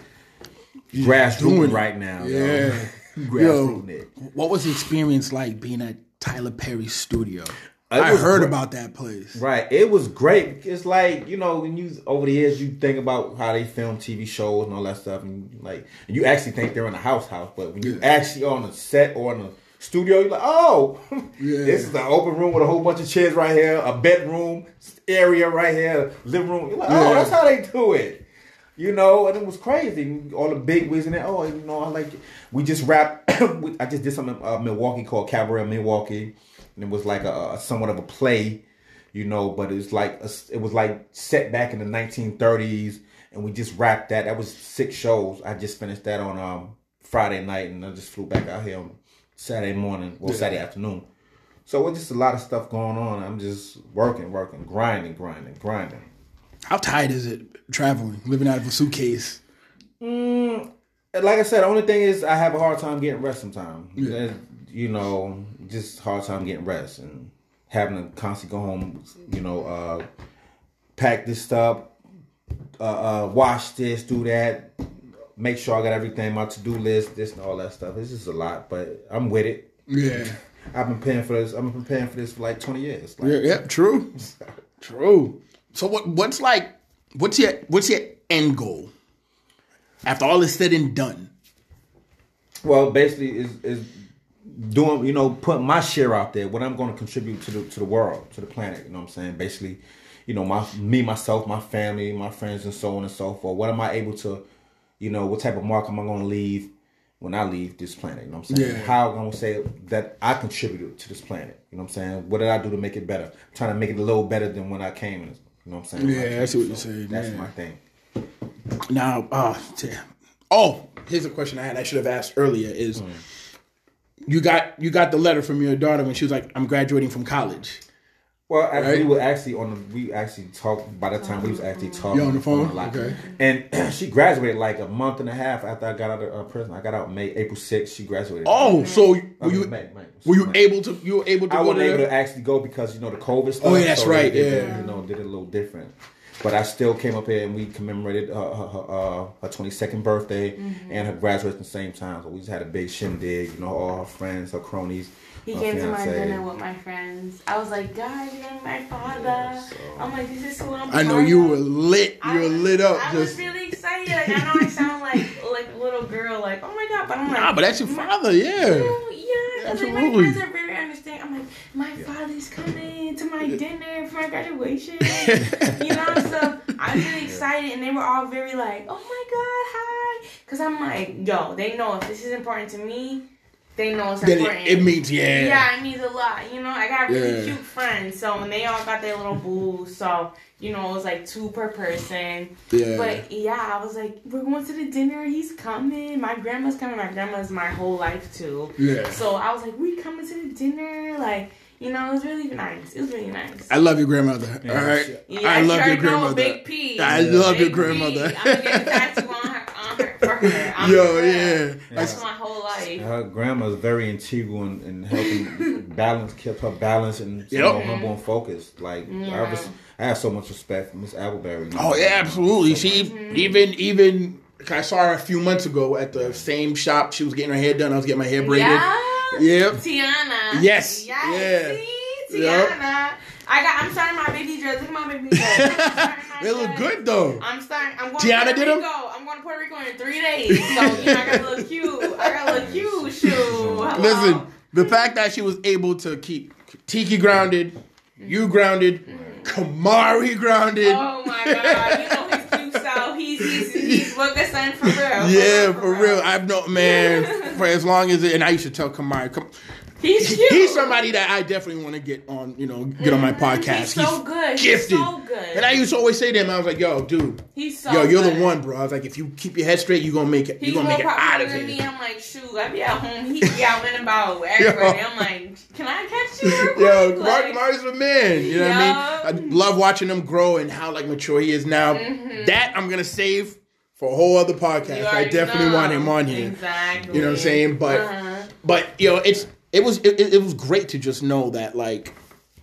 You're grassrooting right now. Yeah, grassrooting it. What was the experience like being at Tyler Perry's studio? It I heard great. about that place. Right. It was great. It's like, you know, when you, over the years, you think about how they film T V shows and all that stuff. And like, and you actually think they're in a house house. But when you Yeah. actually on a set or in a studio, you're like, oh, Yeah. this is an open room with a whole bunch of chairs right here, a bedroom area right here, living room. You're like, oh, Yeah. that's how they do it. You know, and it was crazy. All the big wigs in there. Oh, you know, I like it. We just rapped. I just did something in uh, Milwaukee called Cabaret Milwaukee. And it was like a, a somewhat of a play, you know, but it was like a, it was like set back in the nineteen thirties, and we just wrapped that. That was six shows. I just finished that on um, Friday night, and I just flew back out here on Saturday morning, well, Yeah. Saturday afternoon. So it's just a lot of stuff going on. I'm just working, working, grinding, grinding, grinding. How tight is it traveling, living out of a suitcase? Mm, like I said, the only thing is I have a hard time getting rest sometimes. Yeah. You know, just hard time getting rest and having to constantly go home, you know, uh, pack this stuff, uh, uh, wash this, do that, make sure I got everything, my to-do list, this and all that stuff. It's just a lot, but I'm with it. Yeah. I've been preparing for this. I've been preparing for this for like twenty years. Like, Yeah, yeah, true. True. So what what's like what's your what's your end goal? After all is said and done. Well, basically is is doing, you know, putting my share out there, what I'm going to contribute to the to the world, to the planet, you know what I'm saying? Basically, you know, my me, myself, my family, my friends, and so on and so forth. What am I able to, you know, what type of mark am I going to leave when I leave this planet? You know what I'm saying? Yeah. How I'm going to say that I contributed to this planet? You know what I'm saying? What did I do to make it better? I'm trying to make it a little better than when I came. You know what I'm saying? Yeah, I see what you're So saying. That's Yeah. my thing. Now, uh damn. Oh, here's a question I had I should have asked earlier is Mm. you got you got the letter from your daughter when she was like, I'm graduating from college. Well, actually, Right. we were actually on the. We actually talked. By the time we was actually talking, You on the phone? a lot. Okay. And she graduated like a month and a half after I got out of uh, prison. I got out May, April sixth. She graduated. Oh, so I were mean, you May, May. were you May. able to you were able to I go wasn't to able the, to actually go because you know the COVID stuff. Oh, yeah, that's so they right, did it, yeah. you know, did it a little different. But I still came up here and we commemorated her her, her, uh, her twenty-second birthday and her graduation at the same time. So we just had a big shindig. You know, all her friends, her cronies. He her came to my fiance. dinner with my friends. I was like, guys, you're gonna be my father. so- I'm like, this is who I'm I know part you of. were lit. I You were was- lit up. I just was really excited. Like, I know I sound like like a little girl, like, oh my god, but I'm like, Nah, but that's your my- father, yeah. Oh, yeah, because like, my Absolutely. friends are very understanding. I'm like, my father's coming to my dinner for my graduation. You know, so I was really excited, and they were all very like, oh my god, hi. Because I'm like, yo, they know if this is important to me, they know it's Then important. it, it means yeah. Yeah, it means a lot. You know, I got really Yeah. cute friends, so when they all got their little booths, so you know, it was like two per person. Yeah. But yeah, I was like, we're going to the dinner. He's coming. My grandma's coming. My grandma's my whole life too. Yeah. So I was like, we coming to the dinner. Like, you know, it was really nice. It was really nice. I love your grandmother. Yeah, all right. shit. Yeah, I love sure your know, grandmother. Big P. I love Big your P. grandmother. I'm gonna get a tattoo on her. her. I'm Yo, her. yeah. That's my whole life. Her grandma's very integral in, in helping balance, kept her balance and you Yep. know, humble and focused. Like Yeah. I, was, I have so much respect for Miss Appleberry. you know. Oh yeah, absolutely. So She much. even even I saw her a few months ago at the same shop. She was getting her hair done. I was getting my hair braided. Yeah. Yep. Tiana. Yes. Yes. Yeah. See, Yep. Tiana. I got. I'm starting my baby dress. Look at my baby dress. I'm starting my They look dress. good though. I'm starting. I'm going Tiana to Puerto did 'em? Rico. I'm going to Puerto Rico in three days. So you know, I got to look cute. I got to look cute. Shoot. Hello. Listen, the fact that she was able to keep Tiki grounded, you grounded, Kamari grounded. Oh my God! You know his cute style. He's he's he's what the son for real. Yeah, for real. I've known, man, for as long as it, and I used to tell Kamari, come, He's cute. he's somebody that I definitely want to get on, you know, get on my podcast. He's so good. He's Gifted. so good. And I used to always say to him, I was like, yo, dude, He's so yo, you're good. the one, bro. I was like, if you keep your head straight, you're going to make it, He's you're going to more make it out of popular than me. here. I'm like, shoot, I be at home. He be out and about with everybody. I'm like, can I catch you real quick? Yo, Like, Kamari, Kamari's a man. You know what Yeah. I mean? I love watching him grow and how, like, mature he is now. Mm-hmm. That I'm going to save for a whole other podcast. you I already definitely know. want him on here. Exactly. You know what I'm saying? But, Uh-huh. but you know, it's it was it, it was great to just know that like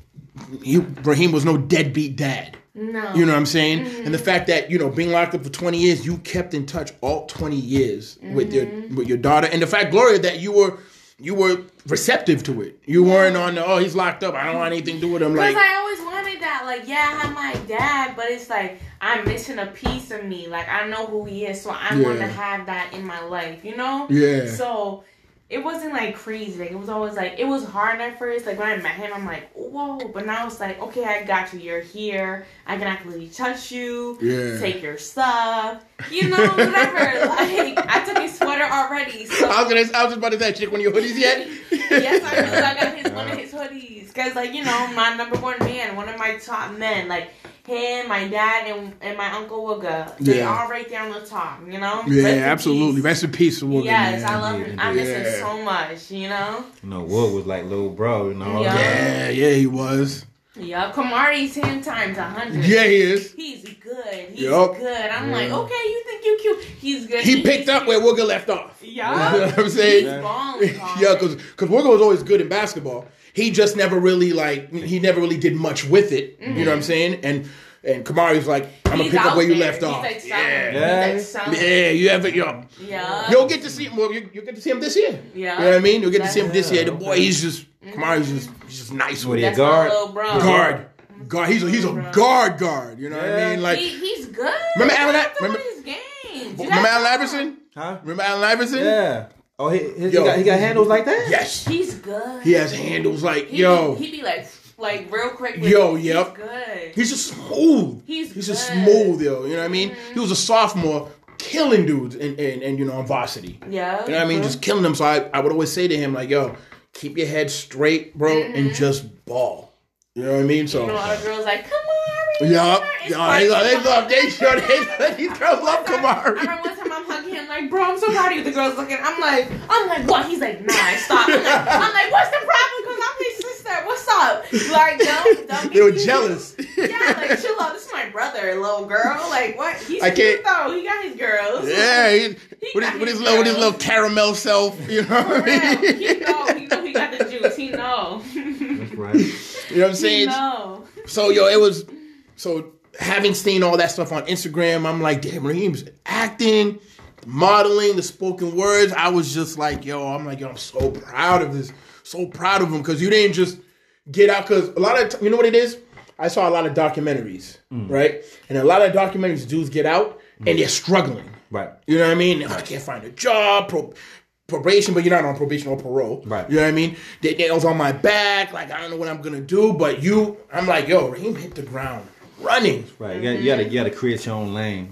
you Raheem was no deadbeat dad. No. You know what I'm saying? Mm-hmm. And the fact that, you know, being locked up for twenty years, you kept in touch all twenty years with your Mm-hmm. with your daughter. And the fact, Gloria, that you were you were receptive to it. You weren't on the, oh, he's locked up, I don't want anything to do with him. Because Like, I always wanted that. Like, yeah, I have my dad, but it's like I'm missing a piece of me. Like, I know who he is, so I Yeah. want to have that in my life, you know? Yeah. So it wasn't like crazy. Like, it was always like, it was hard at first. Like, when I met him, I'm like, whoa. But now it's like, okay, I got you. You're here. I can actually touch you. Yeah. Take your stuff. You know, whatever. Like, I took his sweater already. So. I was gonna, I was just about to say, check one of your hoodies yet? Yes, I do. I got his, one of his hoodies. Because, like, you know, my number one man, one of my top men, like, him, my dad, and, and my Uncle Wooga. They Yeah. all right there on the top, you know? Yeah, Rest in absolutely. peace. Rest in peace, Wooga, Yes, man. I love him. I miss Yeah. him so much, you know? You know, Wood was like little bro. You know. Yeah. Yeah, yeah, he was. Yeah, Kamari's ten times a hundred. Yeah, he is. He's good. He's Yup. good. I'm Yeah. like, okay, you think you cute. He's good. He picked up where Wooga left off. Yeah. You know what I'm saying? He's balling hard. Yeah, because because Wooga was always good in basketball. He just never really like he never really did much with it. You know what I'm saying? And and Kamari's like, I'm gonna He's pick up out where you there. left He's off. Like yeah. Yeah. He's like solid. Yeah, you ever yo Yeah. you'll get to see him. Well, you you get to see him this year. Yeah. You know what I mean? You'll get to see him this year. The Yeah, boy, okay. he's just Kamari's just he's just nice What with do it. you That's my guard? little bro. Guard, guard. He's a, he's a guard, guard. You know what I Yeah. mean? Like he, he's good. Remember Allen- You have to remember- win his games. You remember have Allen to- Iverson? Huh? Remember Allen Iverson? Yeah. Oh, he, his, Yo. he, got, he got handles like that? Yes. He's good. He has handles like He yo. Be, he be like, like real quick. With Yo, it. yep. He's good. He's just smooth. He's he's just good. smooth, yo. You know what I mean? He was a sophomore, killing dudes, and and, and you know on varsity. Yeah. You know what I mean? Just killing them. So I, I would always say to him like, yo, keep your head straight, bro, and just ball. You know what I mean? So. You know, all the girls like, come on, Ari. Yup. It's Yo, funny. they love, they love, they sure, they, these girls love I Kamari. remember one time I'm hugging him like, bro, I'm so proud of you. The girl's looking. I'm like, I'm like, what? He's like, nah, stop. I'm like, I'm like, what's the problem? Because I'm his sister. What's up? Like, don't, don't. They were get- jealous. Yeah, like, chill out. This is my brother, little girl. Like, what? He's I cute can't- though. He got his girls. Yeah, he, He with, got his, with his his little with his girls. little caramel self, you know what For I real. mean? He know. He know he got the juice. He know. That's right. You know what I'm He saying? know. So yo, it was so having seen all that stuff on Instagram, I'm like, damn, Raheem's acting, modeling, the spoken words. I was just like, yo, I'm like, yo, I'm so proud of this, so proud of him because you didn't just get out. Because a lot of t- you know what it is. I saw a lot of documentaries, right? And a lot of documentaries, dudes get out and they're struggling. Right. You know what I mean? I can't find a job, pro- probation, but you're not on probation or parole. Right. You know what I mean? They nails on my back, like I don't know what I'm gonna do, but you, I'm like, yo, Raheem hit the ground running. Right. You got you got to you got to create your own lane.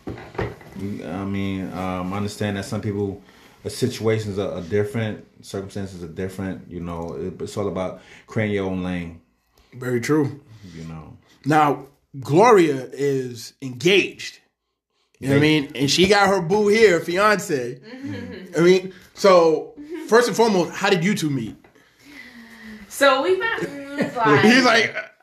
You- I mean, um, I understand that some people, the situations are, are different, circumstances are different. You know, it, it's all about creating your own lane. Very true. You know. Now, Gloria is engaged. You know what I mean? And she got her boo here, fiance. I mean, so first and foremost, how did you two meet? So we met. It was like, He's like,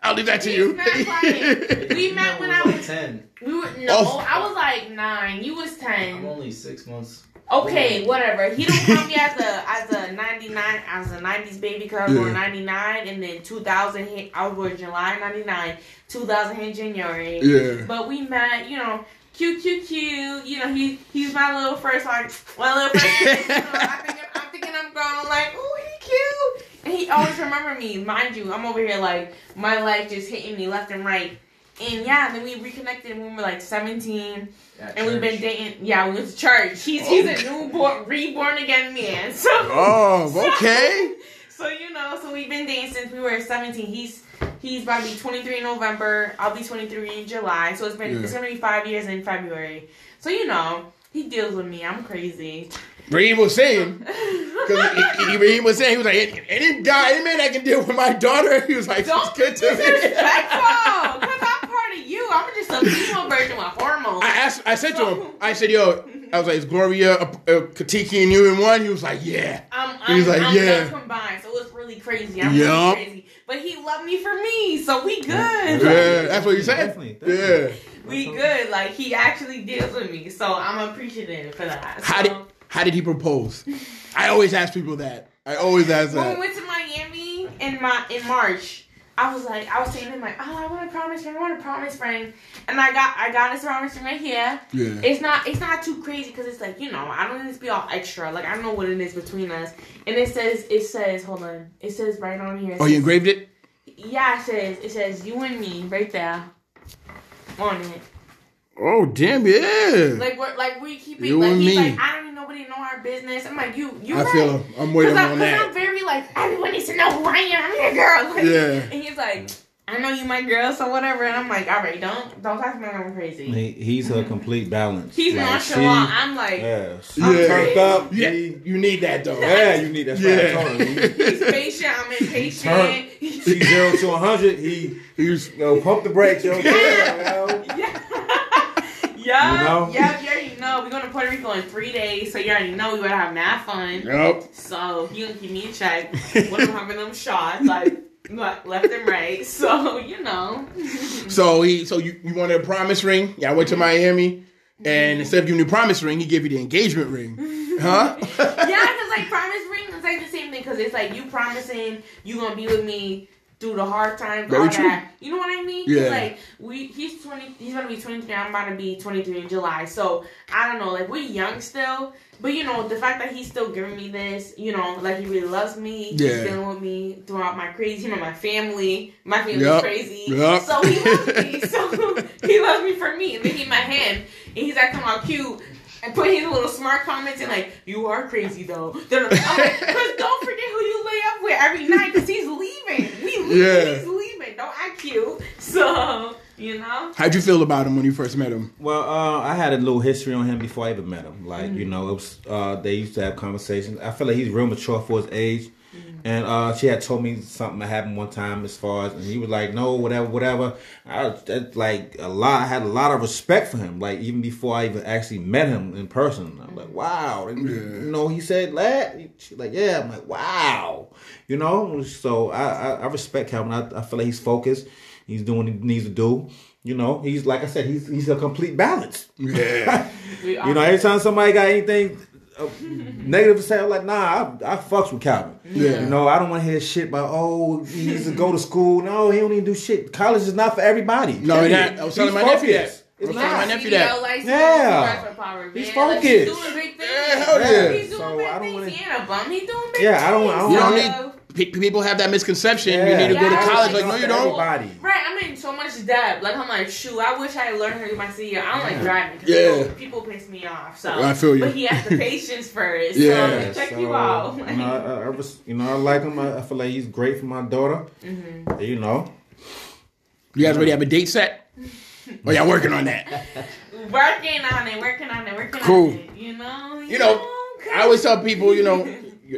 I'll leave that to He's you. not quiet. We met when I was ten. We were no, Oh. I was like nine. You was I'm ten. only six months. Okay, whatever. He don't count me as a as a ninety nine as a nineties baby because I was Yeah. born ninety nine and then two thousand hit. I was born July ninety nine. Two thousand hit January. Yeah. But we met, you know. Cute, cute, cute. You know, he he's my little first, like, my little first. You know, I think, I'm thinking I'm grown, like, oh, he cute. And he always remember me. Mind you, I'm over here, like, my life just hitting me left and right. And yeah, and then we reconnected when we were, like, seventeen. At And we've been church. dating. Yeah, we went to church. He's, he's a newborn, reborn again man. So, Oh, okay. so, you know, so we've been dating since we were seventeen. He's He's about to be twenty-three in November. I'll be twenty-three in July. So it's been Yeah. it's gonna be five years in February. So you know, he deals with me. I'm crazy. Raheem was saying, because he, he, Raheem was saying, he was like, any, any guy, any man that can deal with my daughter, he was like, Don't it's good be to me. disrespectful, because I'm part of you. I'm just a female version with hormones. I asked, I said to him, I said, yo, I was like, is Gloria uh, uh, critiquing you in one? He was like, yeah. I'm, He was I'm, like, I'm yeah. not combined, so it's really crazy. I'm Yup. really crazy. But he loved me for me, so we good. Yeah, that's what you said. Definitely, definitely. Yeah. We good. Like, he actually deals with me, so I'm appreciative for that. How So- did how did he propose? I always ask people that. I always ask When we that. went to Miami in my in March, I was like, I was saying to him like, oh, I want a promise ring, I want a promise ring, and I got I got this promise ring right here. Yeah. It's not it's not too crazy because it's like, you know, I don't need to be all extra. Like, I don't know what it is between us, and it says it says hold on, it says right on here. It Oh, you says- engraved it? Yeah, it says it says you and me right there on it. Oh, damn, yeah. Like we're like we keep it. You Like and he's me. like, I don't need nobody to know our business. I'm like, you you I right. feel I'm waiting Cause on I'm, that. Cause I'm very like, everyone needs to know who I am. I'm your girl. Like, Yeah. And he's like, I know you my girl, so whatever. And I'm like, all right, don't don't talk to me like I'm crazy. He, he's a complete balance. He's Like, nonchalant. she- I'm like, Yeah, she I'm Yeah. turned up. Yeah, He, you need that, though. yeah, you need that. Yeah. Yeah. he's patient. I'm impatient. Turn. She zero to a hundred. He, He's, yo, pump the brakes, yo. Yeah. yo. Yeah. Yeah, You know? yeah, you already know. We're going to Puerto Rico in three days, so you already know we would have mad fun. yup. So you can keep me in check when I'm having them shots, like le- left and right. So you know. So he, so you, you wanted a promise ring? Yeah, I went to Miami, and instead of giving you a promise ring, he gave you the engagement ring. Huh? Yeah, because like promise ring is like the same thing. Because it's like you promising you gonna be with me through the hard times, Very all true. that. You know what I mean? 'Cause, Yeah. Like we, he's twenty. He's gonna be twenty-three. I'm about to be twenty-three in July. So I don't know. Like we're young still, but you know the fact that he's still giving me this. You know, like he really loves me. He's Yeah. dealing with me throughout my crazy. You know, my family. My family's Yup. crazy. Yup. So he loves me. So he loves me for me. And then he my hand, and he's acting all cute. And put his little smart comments in like, you are crazy though. I'm like, cause don't forget who you lay up with every night, cause he's leaving. We leave, Yeah. he's leaving. Don't act cute. So, you know. How'd you feel about him when you first met him? Well, uh, I had a little history on him before I even met him. Like, Mm-hmm. you know, it was uh, they used to have conversations. I feel like he's real mature for his age. Mm-hmm. And uh, she had told me something that happened one time as far as, and he was like, no, whatever, whatever. I that, like a lot. I had a lot of respect for him. Like even before I even actually met him in person, I'm like, wow. And, You know, he said that. She's like, yeah. I'm like, wow. You know, so I I, I respect Calvin. I, I feel like he's focused. He's doing what he needs to do. You know, he's like I said, he's he's a complete balance. Yeah. We You know, every time somebody got anything uh, negative to say, I'm like, nah, I, I fucks with Calvin. Yeah. You know, I don't want to hear shit about, oh, he needs to go to school. No, he don't even do shit. College is not for everybody. No, Period. that- I was telling He's my nephew that. focused. I was It's telling my not. nephew that. License, Yeah. for power, He's man. focused. Like, he's doing big things. Yeah, hell yeah. He's doing So big I don't things. wanna- He ain't a bum. He's doing big Yeah, I don't- I things. don't You don't So- need. pe- People have that misconception. You Yeah. need to go to Yeah. college. Like, no, you don't. Everybody. Right, I'm in so much debt. Like, I'm like, shoot, I wish I had learned her my senior year. I don't like driving. 'Cause Yeah. People, people piss me off. So I feel you. But he has the patience first. Yeah. So check so, you out. You know, I, I, res- you know, I like him. I, I feel like he's great for my daughter. Mm-hmm. You know. You guys already have a date set? Oh, y'all working on that? Working on it, working on it, working Cool. on it. You know? You know, I always tell people, you know,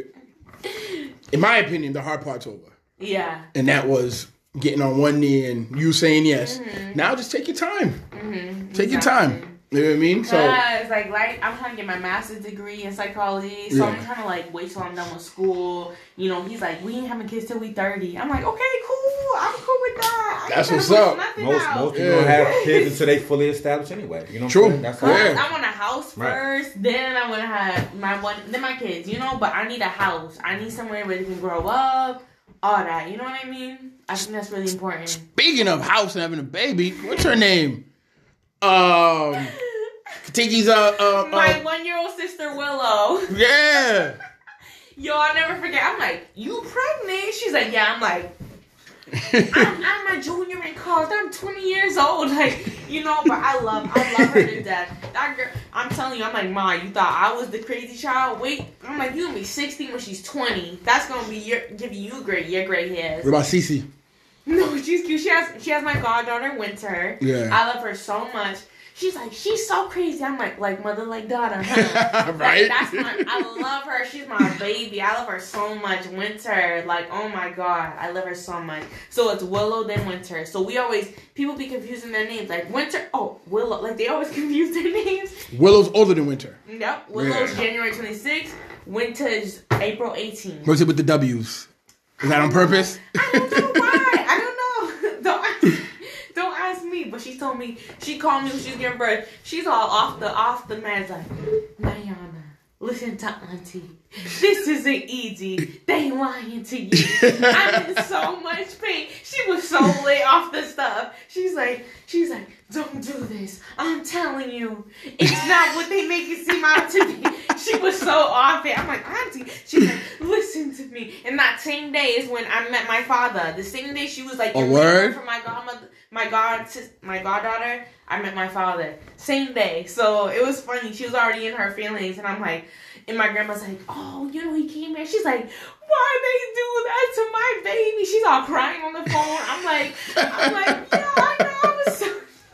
in my opinion, the hard part's over. Yeah. And that was getting on one knee and you saying yes. Mm-hmm. Now just take your time. Mm-hmm. Take your time. You know what I mean? So Cause like, like I'm trying to get my master's degree in psychology, so Yeah. I'm trying to like wait till I'm done with school. You know, he's like, we ain't having kids till we thirty. I'm like, okay, cool, I'm cool with that. I That's ain't what's trying to up. push nothing Most out. most people Yeah. don't have kids until they fully established anyway. You know what True. I'm saying? That's Yeah. how I want a house Right. first, then I want to have my one, then my kids, you know. But I need a house. I need somewhere where they can grow up, all that. You know what I mean? I think that's really important. Speaking of house and having a baby, what's her name? Um, Tiki's uh, uh, My uh one-year-old sister Willow. yeah. Yo, I'll never forget. I'm like, you pregnant? She's like, yeah. I'm like, I'm, I'm my junior in college. I'm twenty years old. Like, you know, but I love, I love her to death. That girl, I'm telling you, I'm like, Ma, you thought I was the crazy child? Wait, I'm like, you gonna be sixteen when she's twenty. That's gonna be your, giving you gray, your gray hairs. What about Cece? No, she's cute. She has, she has my goddaughter Winter. Yeah. I love her so much. She's like, she's so crazy. I'm like, like mother, like daughter, huh? Right? Like, that's my, I love her. She's my baby. I love her so much. Winter, like, oh my God, I love her so much. So it's Willow, then Winter. So we always, people be confusing their names. Like, Winter, oh, Willow. Like, they always confuse their names. Willow's older than Winter. Yep. Willow's Yeah. January twenty-sixth. Winter's April eighteenth. What's it with the W's? Is that on purpose? I don't know why. I don't know. Don't ask, don't ask me. But she told me, she called me when she was giving birth. She's all off the off the meds like, Mayana, listen to Auntie. This isn't easy. They lying to you. I'm in so much pain. She was so lit off the stuff. She's like, she's like, don't do this. I'm telling you, it's not what they make it seem out to be. She was so off it. I'm like, Auntie. She's like, listen to me. And that same day is when I met my father. The same day she was like, A in word? labor for my godmother, my god, sis- my goddaughter. I met my father. Same day. So it was funny. She was already in her feelings, and I'm like. And my grandma's like, oh, you know, he came here. She's like, why they do that to my baby? She's all crying on the phone. I'm like, I'm like, yeah, I know. I was so,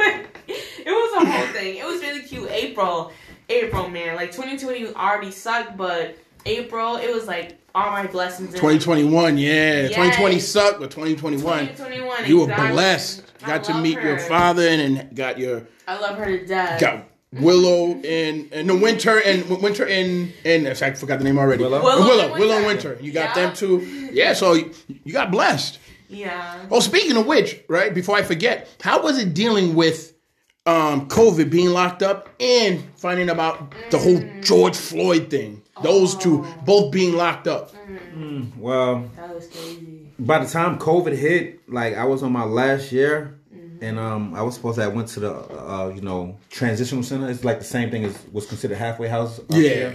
it was a whole thing. It was really cute. April, April, man. Like twenty twenty already sucked, but April, it was like all my blessings. twenty twenty-one, yeah. Yes. twenty twenty sucked, but twenty twenty-one, twenty twenty-one, you were exactly. blessed. I Got to love meet her. your father and then got your I love her to death. got Willow and and the Winter and Winter and and I forgot the name already. Willow? Willow, Willow Willow, and Willow and Winter. Winter. You got Yeah. them too. Yeah, so you, you got blessed. Yeah. Oh, speaking of which, right before I forget, how was it dealing with um, COVID, being locked up, and finding about the whole George Floyd thing? Those two both being locked up. Mm, well, That was crazy. by the time COVID hit, like I was on my last year, and um, I was supposed to have went to the uh, you know transitional center. It's like the same thing as was considered halfway house. up Yeah. there.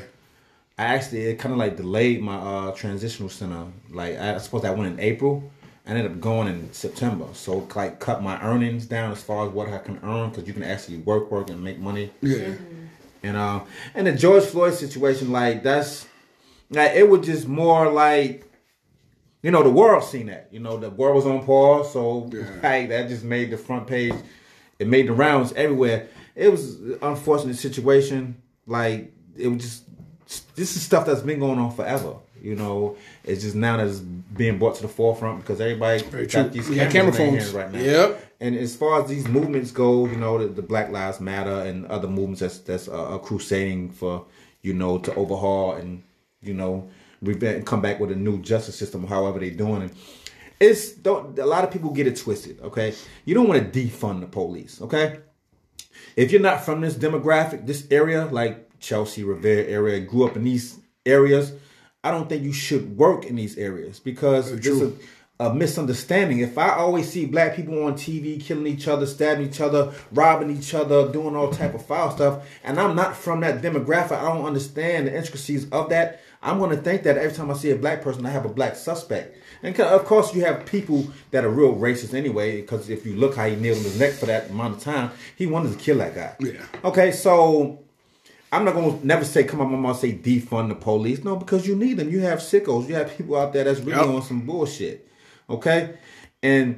I actually it kind of like delayed my uh, transitional center. Like I was supposed to have went in April. I ended up going in September, so like cut my earnings down as far as what I can earn because you can actually work, work, and make money. Yeah. And um, and the George Floyd situation, like that's like it was just more like, you know, the world seen that. You know, the world was on pause, so Yeah. like that just made the front page. It made the rounds everywhere. It was an unfortunate situation. Like it was just this is stuff that's been going on forever. You know, it's just now that it's being brought to the forefront because everybody Very got true. these We got cameras camera in their phones. hands right now. Yep. And as far as these movements go, you know, the, the Black Lives Matter and other movements that's that's uh, crusading for, you know, to overhaul and, you know, revamp, come back with a new justice system, however they're doing it. It's don't a lot of people get it twisted. Okay, you don't want to defund the police. Okay, if you're not from this demographic, this area, like Chelsea, Revere area, grew up in these areas, I don't think you should work in these areas because there's a, a misunderstanding. If I always see black people on T V killing each other, stabbing each other, robbing each other, doing all type of foul stuff, and I'm not from that demographic, I don't understand the intricacies of that, I'm going to think that every time I see a black person, I have a black suspect. And of course, you have people that are real racist anyway, because if you look how he kneeled on his neck for that amount of time, he wanted to kill that guy. Yeah. Okay, so I'm not going to never say, come on, mama, say defund the police. No, because you need them. You have sickos. You have people out there that's really Yep. on some bullshit. Okay? And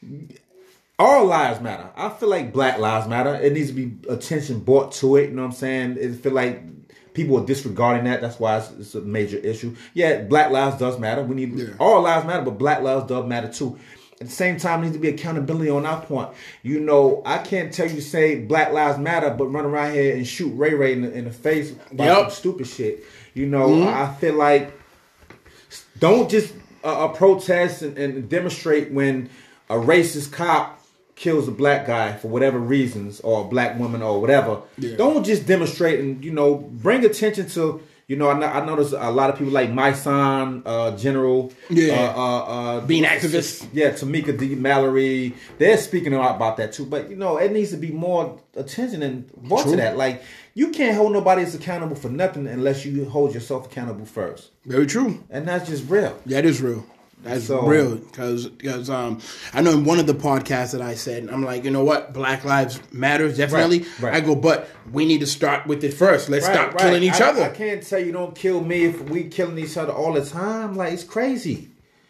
all lives matter. I feel like black lives matter. It needs to be attention brought to it. You know what I'm saying? It feel like people are disregarding that. That's why it's, it's a major issue. Yeah, black lives does matter. We need Yeah. all lives matter, but black lives does matter too. At the same time, there needs to be accountability on our point. You know, I can't tell you to say Black Lives Matter, but run around here and shoot Ray Ray in the, in the face by Yep. some stupid shit. You know, Mm-hmm. I feel like don't just uh, uh, protest and, and demonstrate when a racist cop kills a black guy for whatever reasons, or a black woman or whatever, yeah. don't just demonstrate and, you know, bring attention to, you know, I, know, I notice a lot of people like my son, uh, General, yeah, uh, uh, uh, being activists. Yeah, Tamika D. Mallory, they're speaking out about that too. But, you know, it needs to be more attention and brought to that. Like, you can't hold nobody as accountable for nothing unless you hold yourself accountable first. Very true. And that's just real. That is real. That's so, real, because because um I know in one of the podcasts that I said, I'm like, you know what, Black Lives Matter, definitely. Right, right. I go, but we need to start with it first. Let's right, stop right. killing each I, other. I can't tell you don't kill me if we killing each other all the time. Like, it's crazy.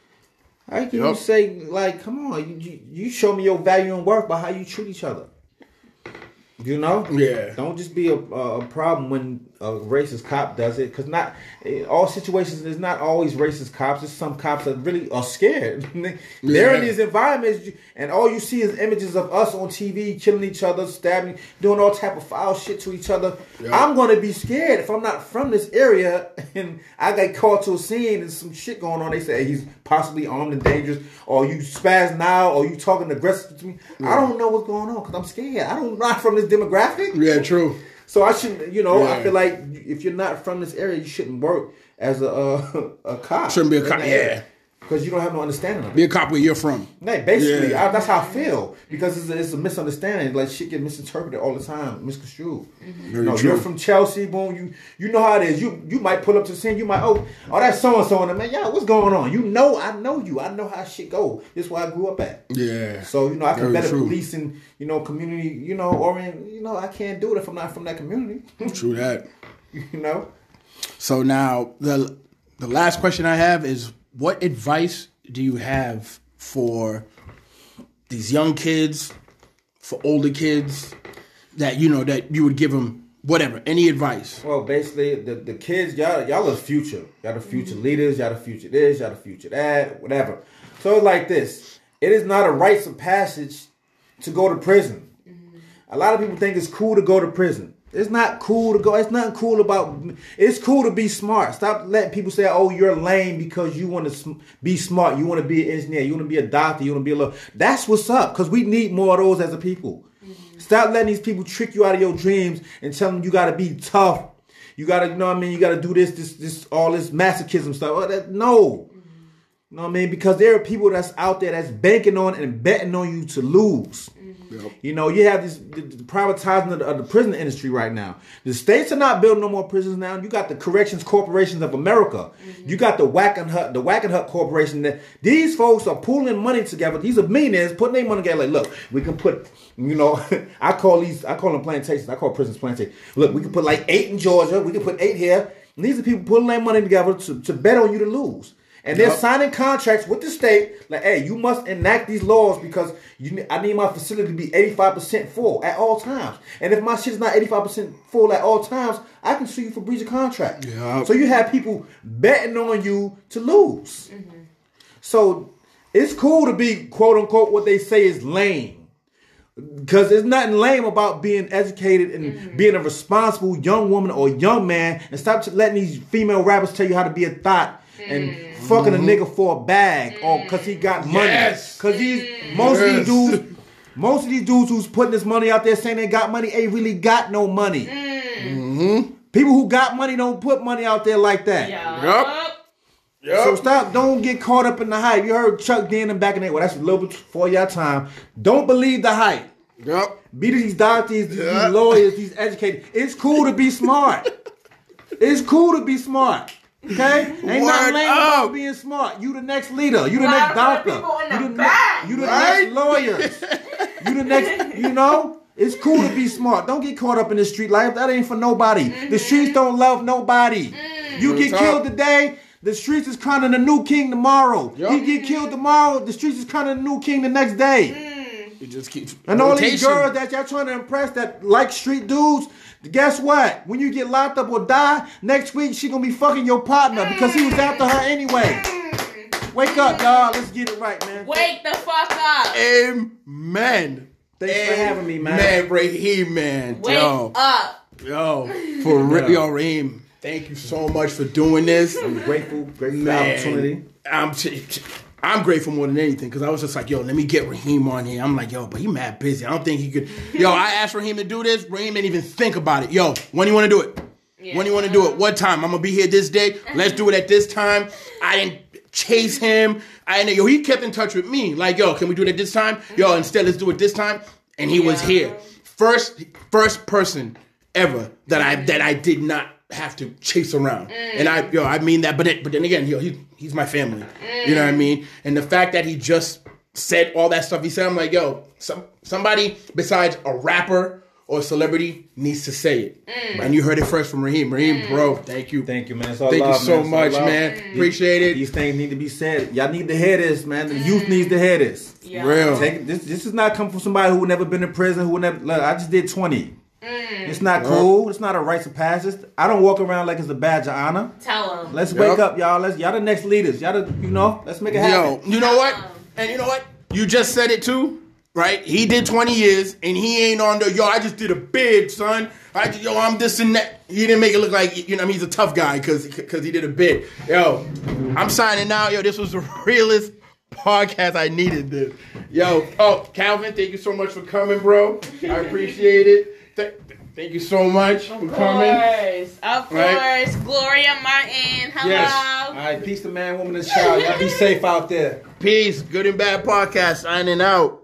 How can yep. you say, like, come on, you, you show me your value and worth by how you treat each other. You know? Yeah. Don't just be a, a problem when a racist cop does it. Because not in all situations, there's not always racist cops. There's some cops that really are scared. They're yeah. in these environments, and all you see is images of us on T V killing each other, stabbing, doing all type of foul shit to each other. Yeah. I'm going to be scared if I'm not from this area and I get caught to a scene and some shit going on. They say he's possibly armed and dangerous, or you spaz now, or you talking aggressive to me. Yeah. I don't know what's going on because I'm scared. I don't not from this demographic. Yeah, true. So I shouldn't, you know, yeah. I feel like if you're not from this area, you shouldn't work as a uh, a cop. Shouldn't be a cop, yeah. Because you don't have no understanding of it. Be a cop where you're from. Like, basically, yeah. I, that's how I feel. Because it's a, it's a misunderstanding. Like, shit get misinterpreted all the time, misconstrued. Mm-hmm. You know, you're from Chelsea, boom, you you know how it is. You you might pull up to the scene, you might, oh, oh, that's so-and-so, and man, yeah, what's going on? You know, I know you. I know how shit go. This is where I grew up at. Yeah. So, you know, I can Very better true. police and, you know, community, you know, orient, you know, I can't do it if I'm not from that community. True that. You know? So now, the the last question I have is, what advice do you have for these young kids, for older kids, that, you know, that you would give them, whatever, any advice? Well, basically, the, the kids, y'all, y'all are the future. Y'all the future leaders, y'all the future this, y'all the future that, whatever. So it's like this. It is not a rites of passage to go to prison. Mm-hmm. A lot of people think it's cool to go to prison. It's not cool to go. It's nothing cool about. It's cool to be smart. Stop letting people say, "Oh, you're lame because you want to be smart. You want to be an engineer. You want to be a doctor. You want to be a little." That's what's up. Because we need more of those as a people. Mm-hmm. Stop letting these people trick you out of your dreams and tell them you got to be tough. You got to, you know what I mean. You got to do this, this, this, all this masochism stuff. Oh, that, no, mm-hmm. you know what I mean. Because there are people that's out there that's banking on and betting on you to lose. Yep. You know, you have this the, the privatizing of the, of the prison industry right now. The states are not building no more prisons now. You got the Corrections Corporations of America. Mm-hmm. You got the Wackenhut, the Wackenhut Corporation. That these folks are pooling money together. These are millionaires putting their money together. Like, look, we can put, you know, I call these, I call them plantations. I call prisons plantations. Look, we can put like eight in Georgia. We can put eight here. And these are people pulling their money together to, to bet on you to lose. And they're yep. signing contracts with the state, like, hey, you must enact these laws because you, I need my facility to be eighty-five percent full at all times. And if my shit is not eighty-five percent full at all times, I can sue you for breach of contract. Yep. So you have people betting on you to lose. Mm-hmm. So it's cool to be, quote unquote, what they say is lame. Because there's nothing lame about being educated and mm-hmm. being a responsible young woman or young man. And stop letting these female rappers tell you how to be a thought. And mm. fucking mm-hmm. a nigga for a bag mm. or because he got money. Yes. Because these mm. most yes. of these dudes, most of these dudes who's putting this money out there saying they got money ain't really got no money. Mm. Mm-hmm. People who got money don't put money out there like that. Yeah. Yep. Yep. So stop, don't get caught up in the hype. You heard Chuck D and back in there. Well, that's a little bit before your time. Don't believe the hype. Yep. Be these doctors, these, yep. these lawyers, these educated. It's cool to be smart. It's cool to be smart. Okay? Ain't Word nothing lame up. about being smart. You the next leader. You the Why next doctor. the You the, back, you the right? next lawyers. You the next, you know? It's cool to be smart. Don't get caught up in the street life. That ain't for nobody. Mm-hmm. The streets don't love nobody. Mm. You get killed today, the streets is crowning a new king tomorrow. Yep. You get killed tomorrow, the streets is crowning a new king the next day. Mm. You just keep And rotation. all these girls that y'all trying to impress that like street dudes, guess what? When you get locked up or die, next week she gonna be fucking your partner because he was after her anyway. Wake up, y'all. Let's get it right, man. Wake the fuck up. Amen. Thanks Amen. for having me, man. Man, Raheem, man. Wake yo. up. Yo, for real, yo, Raheem. Thank you so much for doing this. I'm grateful, grateful for the man, opportunity. I'm t- t- I'm grateful more than anything because I was just like, yo, let me get Raheem on here. I'm like, yo, but he mad busy. I don't think he could. Yo, I asked Raheem to do this. Raheem didn't even think about it. Yo, when do you want to do it? Yeah. When do you want to do it? What time? I'm going to be here this day. Let's do it at this time. I didn't chase him. I didn't, yo, he kept in touch with me. Like, yo, can we do it at this time? Yo, instead, let's do it this time. And he yeah. was here. First, first person ever that I that I did not have to chase around. Mm. And I, yo, I mean that, but it, but then again, yo, he, he's my family. Mm. You know what I mean? And the fact that he just said all that stuff he said, I'm like, yo, some somebody besides a rapper or a celebrity needs to say it. Mm. And you heard it first from Raheem. Raheem, mm. bro, thank you. Thank you, man. It's all thank love, you so man. much, man. Mm. Appreciate it. These things need to be said. Y'all need to hear this, man. The mm. youth needs to hear this. Yeah. Real. Take, this, this is not coming from somebody who never been in prison, who never, look, I just did twenty. Mm. It's not cool. It's not a rites of passage. I don't walk around like it's a badge of honor. Tell them. Let's yep. wake up, y'all. Let's y'all the next leaders. Y'all the, you know, let's make it happen. Yo, you know what? And you know what? You just said it too, right? He did twenty years, and he ain't on the, yo, I just did a bid, son. I just, yo, I'm this and that. He didn't make it look like, you know, he's a tough guy because because he did a bid. Yo, I'm signing out. Yo, this was the realest podcast. I needed this. Yo, oh, Calvin, thank you so much for coming, bro. I appreciate it. Th- thank you so much for of coming. Course, of course, right? Gloria Martin. Hello. Yes. All right, peace to man, woman, and child. Y'all be safe out there. Peace. Good and Bad Podcast signing out.